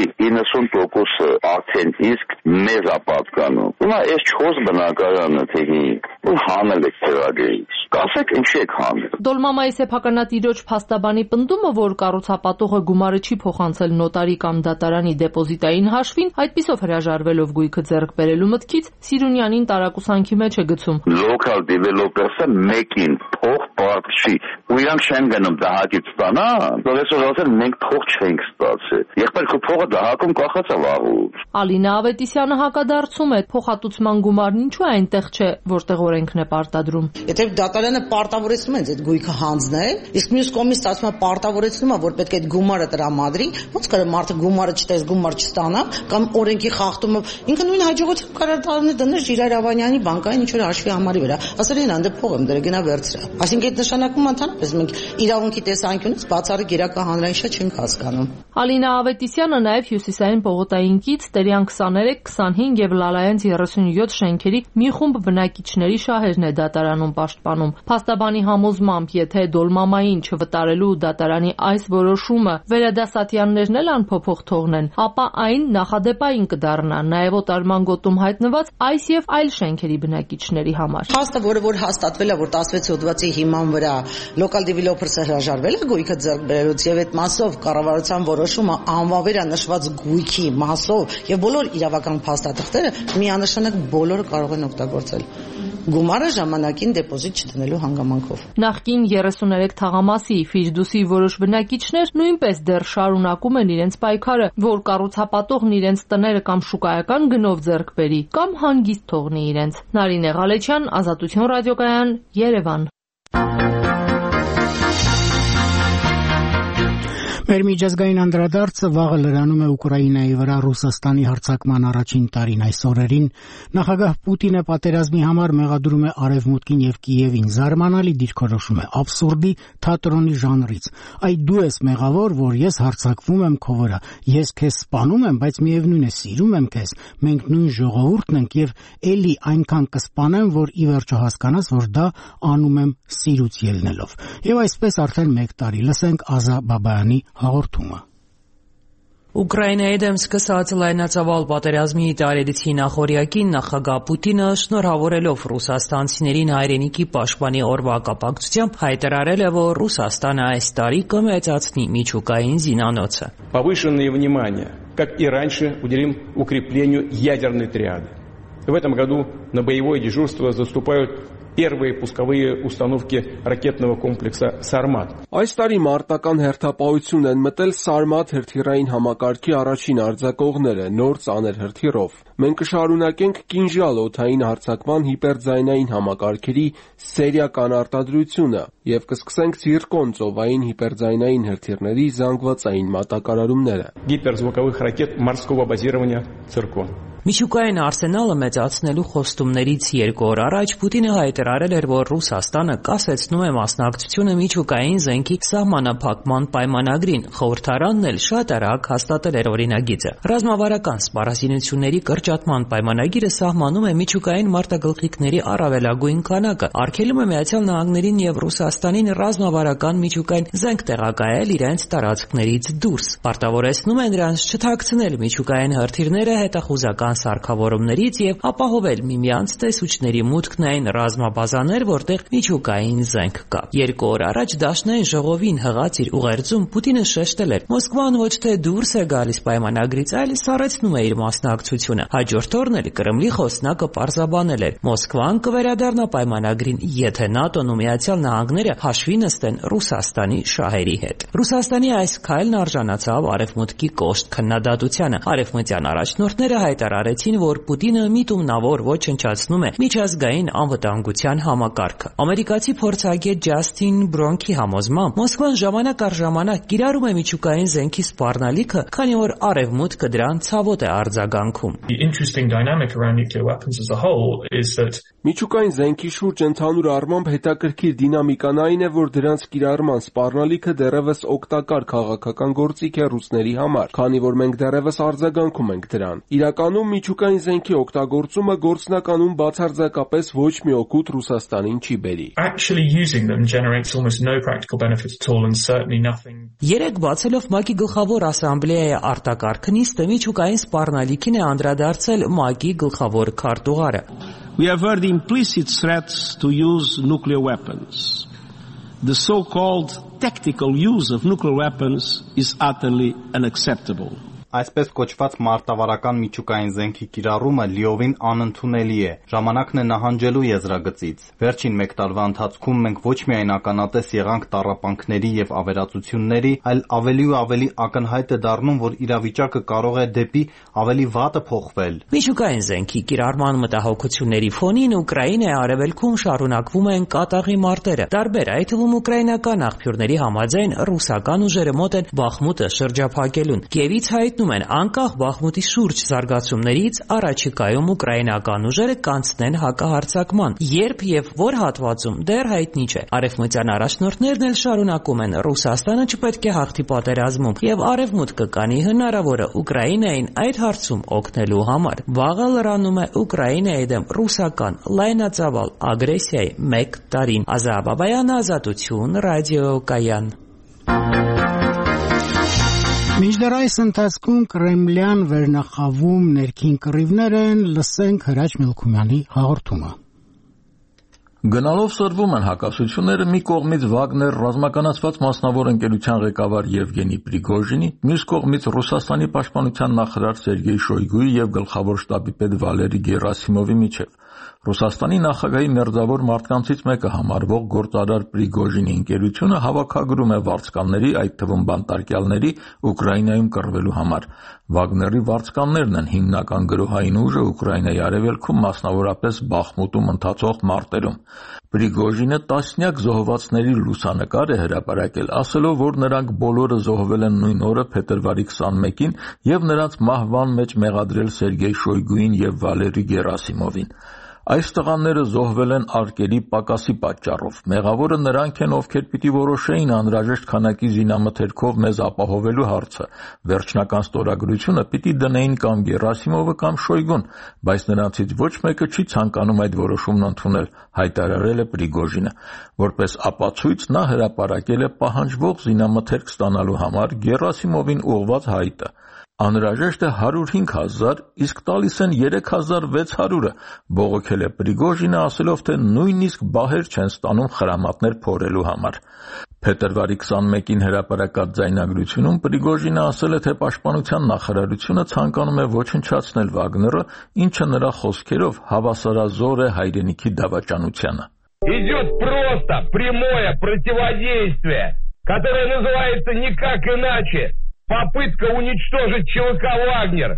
90%-ը արդեն իսկ մեզ է պատկանում։ Հիմա այս 4 բնակարանը թեհի հանել եք ծրագրից։ Կասեք ինչի եք հանել։ Դոլմամայի սեփականատիրոջ փաստաբանի պնդումը, որ կառուցապատողը գումարը չի փոխանցել նոտարի կամ դատարանի դեպոզիտային հաշվին, այդպիսով հրաժարվելով գույքը ձեռք բերելու մտքից Սիրունյանին տարակուսանքի մեջ է գցում։ Local developer-ը մեկին փող պարտքի ու իրանք չեն գնում դահակից ստանան, դուրսը ասել մենք փող չենք ստացել։ Եղբայրը փողը դահակում կախած է վաղուց։ Ալինա Ավետիսյանը հակադարձում է, փոխհատուցման գումարն ինչու է այնտեղ չէ, որտեղ օրենքն է պարտադրում։ Եթե դատարանը պարտավորեցնում է այդ գույքը հանձնել, իսկ մյուս կողմից ստացվում է պարտավորեցնում է, որ պետք է այդ գումարը տրամադրի, ոնց կարա մարդը գումարը չտես, գումար չստանա, կամ օրենքի խախտումը, ինքը նույն հաջողությամբ կարող տալու դնել Ժիրայր Ավանյանի բանկային ինչ-որ հաշվի համարի վրա։ Ասել են անդե փող եմ դրել, գնա վերցրա։ Այսինքն այդ նշանակում ընդհանրապես մենք իրավունքի տեսանկյունից բացառիկ գերակա հանրային շահ չենք հասկանում։ Ալինա Ավետիսյանը նաև Հյուսիսային պողոտային կից Տերյան 23, 25 եւ Լալայենց 37 շենքերի մի խումբ բնակիչների շահերն է դատարանում պաշտպանում։ Փաստաբանի համոզմամբ, եթե Դոլմամային չվտարելու դատարանի այս որոշումը վերադասատյաններն էլ անփոփոխ թողնեն, ապա այն նախադեպային կդառնա նաև օտարման գոտում հայտնված այս եւ այլ շենքերի բնակիչների համար։ Փաստը, որ հաստատվել է, որ 16 հոդվածի հիման վրա local developer-ը հրաժարվել է գույքը ձեռք բերելուց եւ այդ մասով կառավարության որոշումը անվավեր է նշված գույքի մասով եւ բոլոր իրավական փաստաթղթերը միանշանակ բոլորը կարող են օգտագործել գումարը ժամանակին դեպոզիտ չդնելու հանգամանքով։ Նախկին 33 թաղամասի Ֆիրդուսի որոշ բնակիչներ նույնպես դեռ շարունակում են իրենց պայքարը, որ կառուցապատողն իրենց տները կամ շուկայական գնով ձեռք բերի կամ հանգիստ թողնի իրենց։ Նարինե Ղալեչյան, Ազատություն ռադիոկայան, Երևան։ Մեր միջազգային անդրադարձը վաղը լրանում է Ուկրաինայի վրա Ռուսաստանի հարձակման առաջին տարին այս օրերին։ Նախագահ Պուտինը պատերազմի համար մեղադրում է Արևմուտքին եւ Կիևին, զարմանալի դիրքորոշում է, աբսուրդի թատրոնի ժանրից։ Այ դու ես մեղավոր, որ ես հարձակվում եմ քո վրա, ես քեզ սպանում եմ, բայց միևնույն է սիրում եմ քեզ, մենք նույն ժողովուրդն ենք եւ էլի այնքան կսպանեմ, որ ի վերջո հասկանաս, որ դա անում եմ սիրուց ելնելով։ Եվ այսպես արդեն 1 տարի լսենք Ազա Բաբայանի հաղորդումը։ Ուկրաինայի դեմ սկսած լայնածավալ պատերազմի տարելիցի նախօրյակին նախագահ Պուտինը շնորհավորելով ռուսաստանցիներին հայրենիքի պաշտպանի օրվա կապակցությամբ հայտարարել է, որ Ռուսաստանը այս տարի կմեծացնի միջուկային զինանոցը։ Повышенное внимание, как и раньше, уделим укреплению ядерной триады. В этом году на боевое дежурство заступают первые пусковые установки ракетного комплекса «Сармат». Այս տարի մարտական հերթապահություն են մտել Սարմատ հրթիռային համակարգի առաջին արձակողները նոր ծանր հրթիռով։ Մենք կշարունակենք կինժալ օդային հարձակման հիպերձայնային համակարգերի սերիական արտադրությունը եւ կսկսենք Ցիրկոն ծովային հիպերձայնային հրթիռների զանգվածային մատակարարումները։ Гиперзвуковых ракет морского базирования «Циркон». Միջուկային արսենալը մեծացնելու խոստումներից 2 օր առաջ Պուտինը հայտարարել էր, որ Ռուսաստանը կասեցնում է մասնակցությունը միջուկային զենքի սահմանափակման պայմանագրին, խորհրդարանն էլ շատ արագ հաստատել էր օրինագիծը։ Ռազմավարական սպառազինությունների կրճատման պայմանագիրը սահմանում է միջուկային մարտագլխիկների առավելագույն քանակը, արգելում է Միացյալ Նահանգներին եւ Ռուսաստանին ռազմավարական միջուկային զենք տեղակայել իրենց տարածքներից դուրս, պարտավորեցնում է նրանց չթաքցնել միջուկային հրթիռները հետախուզական սարքավորումներից եւ ապահովել միմյանց տեսուչների մուտքն այն ռազմաբազաներ, որտեղ միջուկային զենք կա։ 2 օր առաջ Դաշնային ժողովին հղած իր ուղերձում Պուտինը շեշտել էր. Մոսկվան ոչ թե դուրս է գալիս պայմանագրից, այլ սառեցնում է իր մասնակցությունը։ Հաջորդ օրն էլ Կրեմլի խոսնակը պարզաբանել էր. Մոսկվան կվերադառնա պայմանագրին, եթե ՆԱՏՕ-ն ու Միացյալ Նահանգները հաշվի նստեն Ռուսաստանի շահերի հետ։ Ռուսաստանի այս քայլն արժանացավ Արևմուտքի կոշտ քննադատությանը։ Արևմտյան առաջնորդները հայտարարեցին, որ Պուտինը միտումնավոր ոչնչացնում է միջազգային անվտանգության համակարգը։ Ամերիկացի փորձագետ Ջասթին Բրոնքի համոզմամբ Մոսկվան ժամանակ առ ժամանակ կիրառում է միջուկային զենքի սպառնալիքը, քանի որ Արևմուտքը դրան ցավոտ է արձագանքում։ Միջուկային զենքի շուրջ ընդհանուր առմամբ հետաքրքիր դինամիկան այն է, որ դրանց կիրառման սպառնալիքը դեռևս օգտակար քաղաքական գործիք է ռուսների համար, քանի որ մենք դեռևս արձագանքում ենք դրան։ Իրականում միջուկային զենքի օգտագործումը գործնականում բացարձակապես ոչ մի օգուտ Ռուսաստանին չի բերի։ Երեք բացելով ՄԱԿ-ի գլխավոր ասամբլեայի արտակարգ նիստը միջուկային սպառնալիքին է անդրադարձել ՄԱԿ-ի գլխավոր քարտուղարը։ We have heard implicit threats to use nuclear weapons. The so-called tactical use of nuclear weapons is utterly unacceptable. Այսպես կոչված մարտավարական միջուկային զենքի կիրառումը լիովին անընդունելի է։ Ժամանակն է նահանջելու եզրագծից։ Վերջին մեկ տարվա ընթացքում մենք ոչ միայն ականատես եղանք տառապանքների եւ ավերածությունների, այլ ավելի ու ավելի ակնհայտ է դառնում, որ իրավիճակը կարող է դեպի ավելի վատը փոխվել։ Միջուկային զենքի կիրառման մտահոգությունների ֆոնին Ուկրաինայի արևելքում շարունակվում են կատաղի մարտերը։ Տարբեր, այդ թվում ուկրաինական աղբյուրների համաձայն ռուսական ուժերը մոտ են Բախմուտը շրջափակելուն։ Կիևից հայտնում են անկախ Բախմուտի շուրջ զարգացումներից առաջիկայում ուկրաինական ուժերը կանցնեն հակահարձակման։ Երբ եւ որ հատվածում դեռ հայտնի չէ։ Արևմտյան առաջնորդներն էլ շարունակում են Ռուսաստանը չպետք է հաղթի պատերազմում եւ արևմուտքը կանի հնարավորը Ուկրաինային այդ հարցում օգնելու համար։ Վաղը լրանում է Ուկրաինայի դեմ ռուսական լայնածավալ ագրեսիայի 1 տարին։ Ազա Բաբայան, Ազատություն, ռադիոկայան։ Մինչդեռ այս ընթացքում կրեմլյան վերնախավում ներքին կռիվներ են, լսենք Հրաչ Մելքումյանի հաղորդումը։ Գնալով սրվում են հակասությունները մի կողմից Վագներ ռազմականացված մասնավոր ընկերության ղեկավար Եվգենի Պրիգոժինի, մյուս կողմից Ռուսաստանի պաշտպանության նախարար Սերգեյ Շոյգուի եւ գլխավոր շտաբի պետ Վալերի Գերասիմովի միջև։ Ռուսաստանի նախագահի մերձավոր մարդկանցից մեկը համարվող գործարար Պրիգոժինի ընկերությունը հավաքագրում է վարձկանների, այդ թվում բանտարկյալների Ուկրաինայում կռվելու համար։ Վագների վարձկաններն են հիմնական գրոհային ուժը Ուկրաինայի արևելքում, մասնավորապես Բախմուտում ընթացող մարտերում։ Պրիգոժինը տասնյակ զոհվածների լուսանկար է հրապարակել, ասելով, որ նրանք բոլորը զոհվել են նույն օրը փետրվարի 21-ին եւ նրանց մահվան մեջ մեղադրել Սերգեյ Շոյգուին եւ Վալերի Գերասիմովին։ Այս տղաները զոհվել են արկերի պակասի պատճառով։ Մեղավորը նրանք են, ովքեր պիտի որոշեին անհրաժեշտ քանակի զինամթերքով մեզ ապահովելու հարցը։ Վերջնական ստորագրությունը պիտի դնեին կամ Գերասիմովը կամ Շոյգուն, բայց նրանցից ոչ մեկը չի ցանկանում այդ որոշումն ընդունել, հայտարարել է Պրիգոժինը։ Որպես ապացույց նա հրապարակել է պահանջվող զինամթերք ստանալու համար Գերասիմովին ուղղված հայտը։ Անհրաժեշտ է 105,000, իսկ տալիս են 3,600-ը, բողոքել է Պրիգոժինը, ասելով, թե նույնիսկ բահեր չեն ստանում խրամատներ փորելու համար։ Փետրվարի 21-ին հրապարակած ձայնագրությունում Պրիգոժինը ասել է, թե պաշտպանության նախարարությունը ցանկանում է ոչնչացնել Վագները, ինչը նրա խոսքերով հավասարազոր է հայրենիքի դավաճանությանը։ Идет просто прямое противодействие, которое называется никак иначе. Попытка уничтожить ЧВК «Вагнер».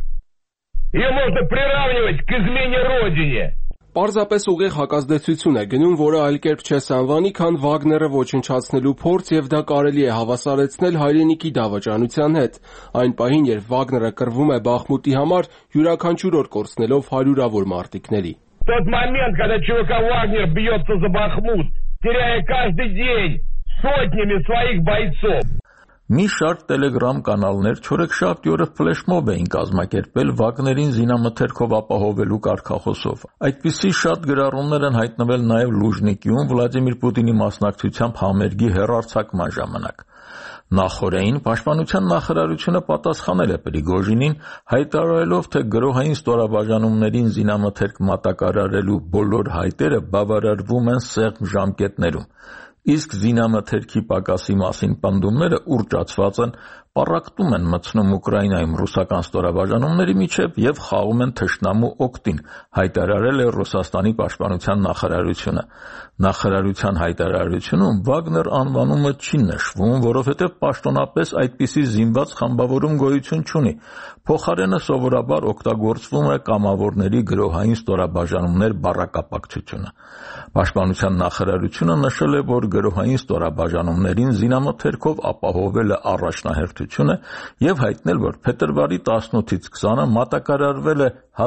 Ее можно приравнивать к измене Родине. Պարզապես ուղիղ հակազդեցություն է գնում, որը այլ կերպ չէ սանվանի, քան Վագները ոչնչացնելու փորձ եւ դա կարելի է հավասարեցնել հայրենիքի դավաճանության հետ։ Այն պահին, երբ Վագները կռվում է Բախմուտի համար, յուրաքանչյուր օր կորցնելով հարյուրավոր մարտիկների։ Тот момент, когда ЧВК «Вагнер» бьется за Бахмут, теряя каждый день сотнями своих бойцов. Մի շարք տելեգրամ կանալներ չորեքշաբթի օրը ֆլեշմոբ էին կազմակերպել Վագներին զինամթերքով ապահովելու կարգախոսով։ Այդպիսի շատ գրառումներ են հայտնվել նաև Լուժնիկիում Վլադիմիր Պուտինի մասնակցությամբ համերգի հեռարձակման ժամանակ։ Նախորդին պաշտպանության նախարարությունը պատասխանել է Պրիգոժինին, հայտարարելով, թե գրոհային ստորաբաժանումներին զինամթերք մատակարարելու բոլոր հայտերը բավարարվում են սեղմ ժամկետներում։ Իսկ զինամթերքի պակասի մասին պնդումները ուռճացված են, պառակտում են մտցնում Ուկրաինայում ռուսական ստորաբաժանումների միջև եւ խաղում են թշնամու օգտին, հայտարարել է Ռուսաստանի պաշտպանության նախարարությունը։ Նախարարության հայտարարությունում Վագներ անվանումը չի նշվում, որովհետեւ պաշտոնապես այդպիսի զինված խմբավորում գոյություն չունի։ Փոխարենը սովորաբար օգտագործվում է կամավորների գրոհային ստորաբաժանումներ բառակապակցությունը։ Պաշտպանության նախարարությունը նշել է, որ գրոհային ստորաբաժանումներին զինամթերքով ապահովելը առաջնահերթություն է եւ հայտնել, որ փետրվարի 18-ից 20-ը մատակարարվել է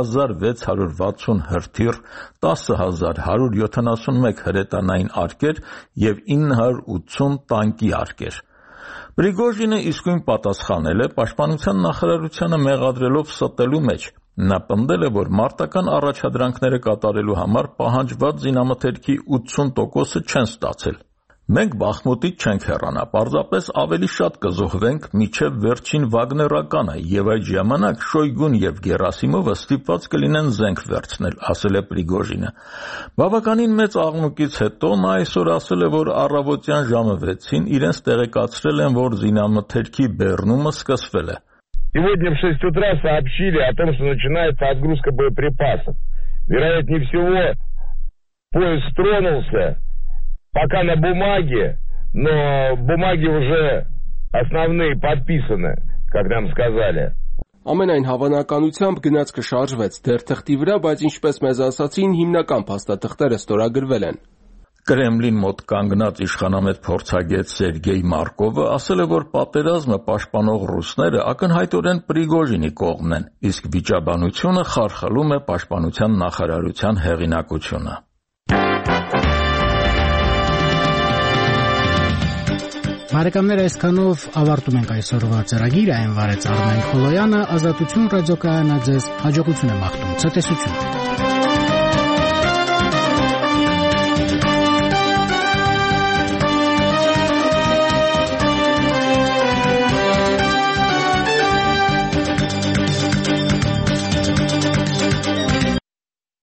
1660 հրթիռ, 10171 հրետանային արկեր եւ 980 տանկի արկեր։ Պրիգոժինը իսկույն պատասխանել է պաշտպանության նախարարությանը մեղադրելով ստելու մեջ։ Նա պնդել է, որ մարտական առաջադրանքները կատարելու համար պահանջված զինամթերքի 80%-ը չեն ստացել։ Մենք Բախմուտից չենք հեռանա, պարզապես ավելի շատ կզոհվենք մինչև վերջին վագներականը եւ այդ ժամանակ Շոյգուն եւ Գերասիմովը ստիպված կլինեն զենք վերցնել, ասել է Պրիգոժինը։ Բավականին մեծ աղմուկից հետո նա այսօր ասել է, որ առավոտյան ժամը 6-ին իրենց տեղեկացրել են, որ զինամթերքի բեռնումը սկսվել է։ Сегодня в 6 утра сообщили о том, что начинается отгрузка боеприпасов. Вероятнее всего, поезд тронулся. Пока на бумаге, но бумаги уже основные подписаны, как нам сказали. Ամենայն հավանականությամբ գնաց կշարժվեց դեռ թղթի վրա, բայց ինչպես մեզ ասացին, հիմնական փաստաթղթերը ստորագրվել են։ Կրեմլին մոտ կանգնած իշխանամետ փորձագետ Սերգեյ Մարկովը ասել է, որ պատերազմը պաշտպանող ռուսները ակնհայտորեն Պրիգոժինի կողմն են, իսկ վիճաբանությունը խարխլում է պաշտպանության նախարարության հեղինակությունը։ Բարեկամներ, այսքանով ավարտում ենք այսօրվա ծրագիրը, այն վարեց Արմեն Խոլոյանը, Ազատություն ռադիոկայանը ձեզ հաջողություն է մաղթում, ցտեսություն։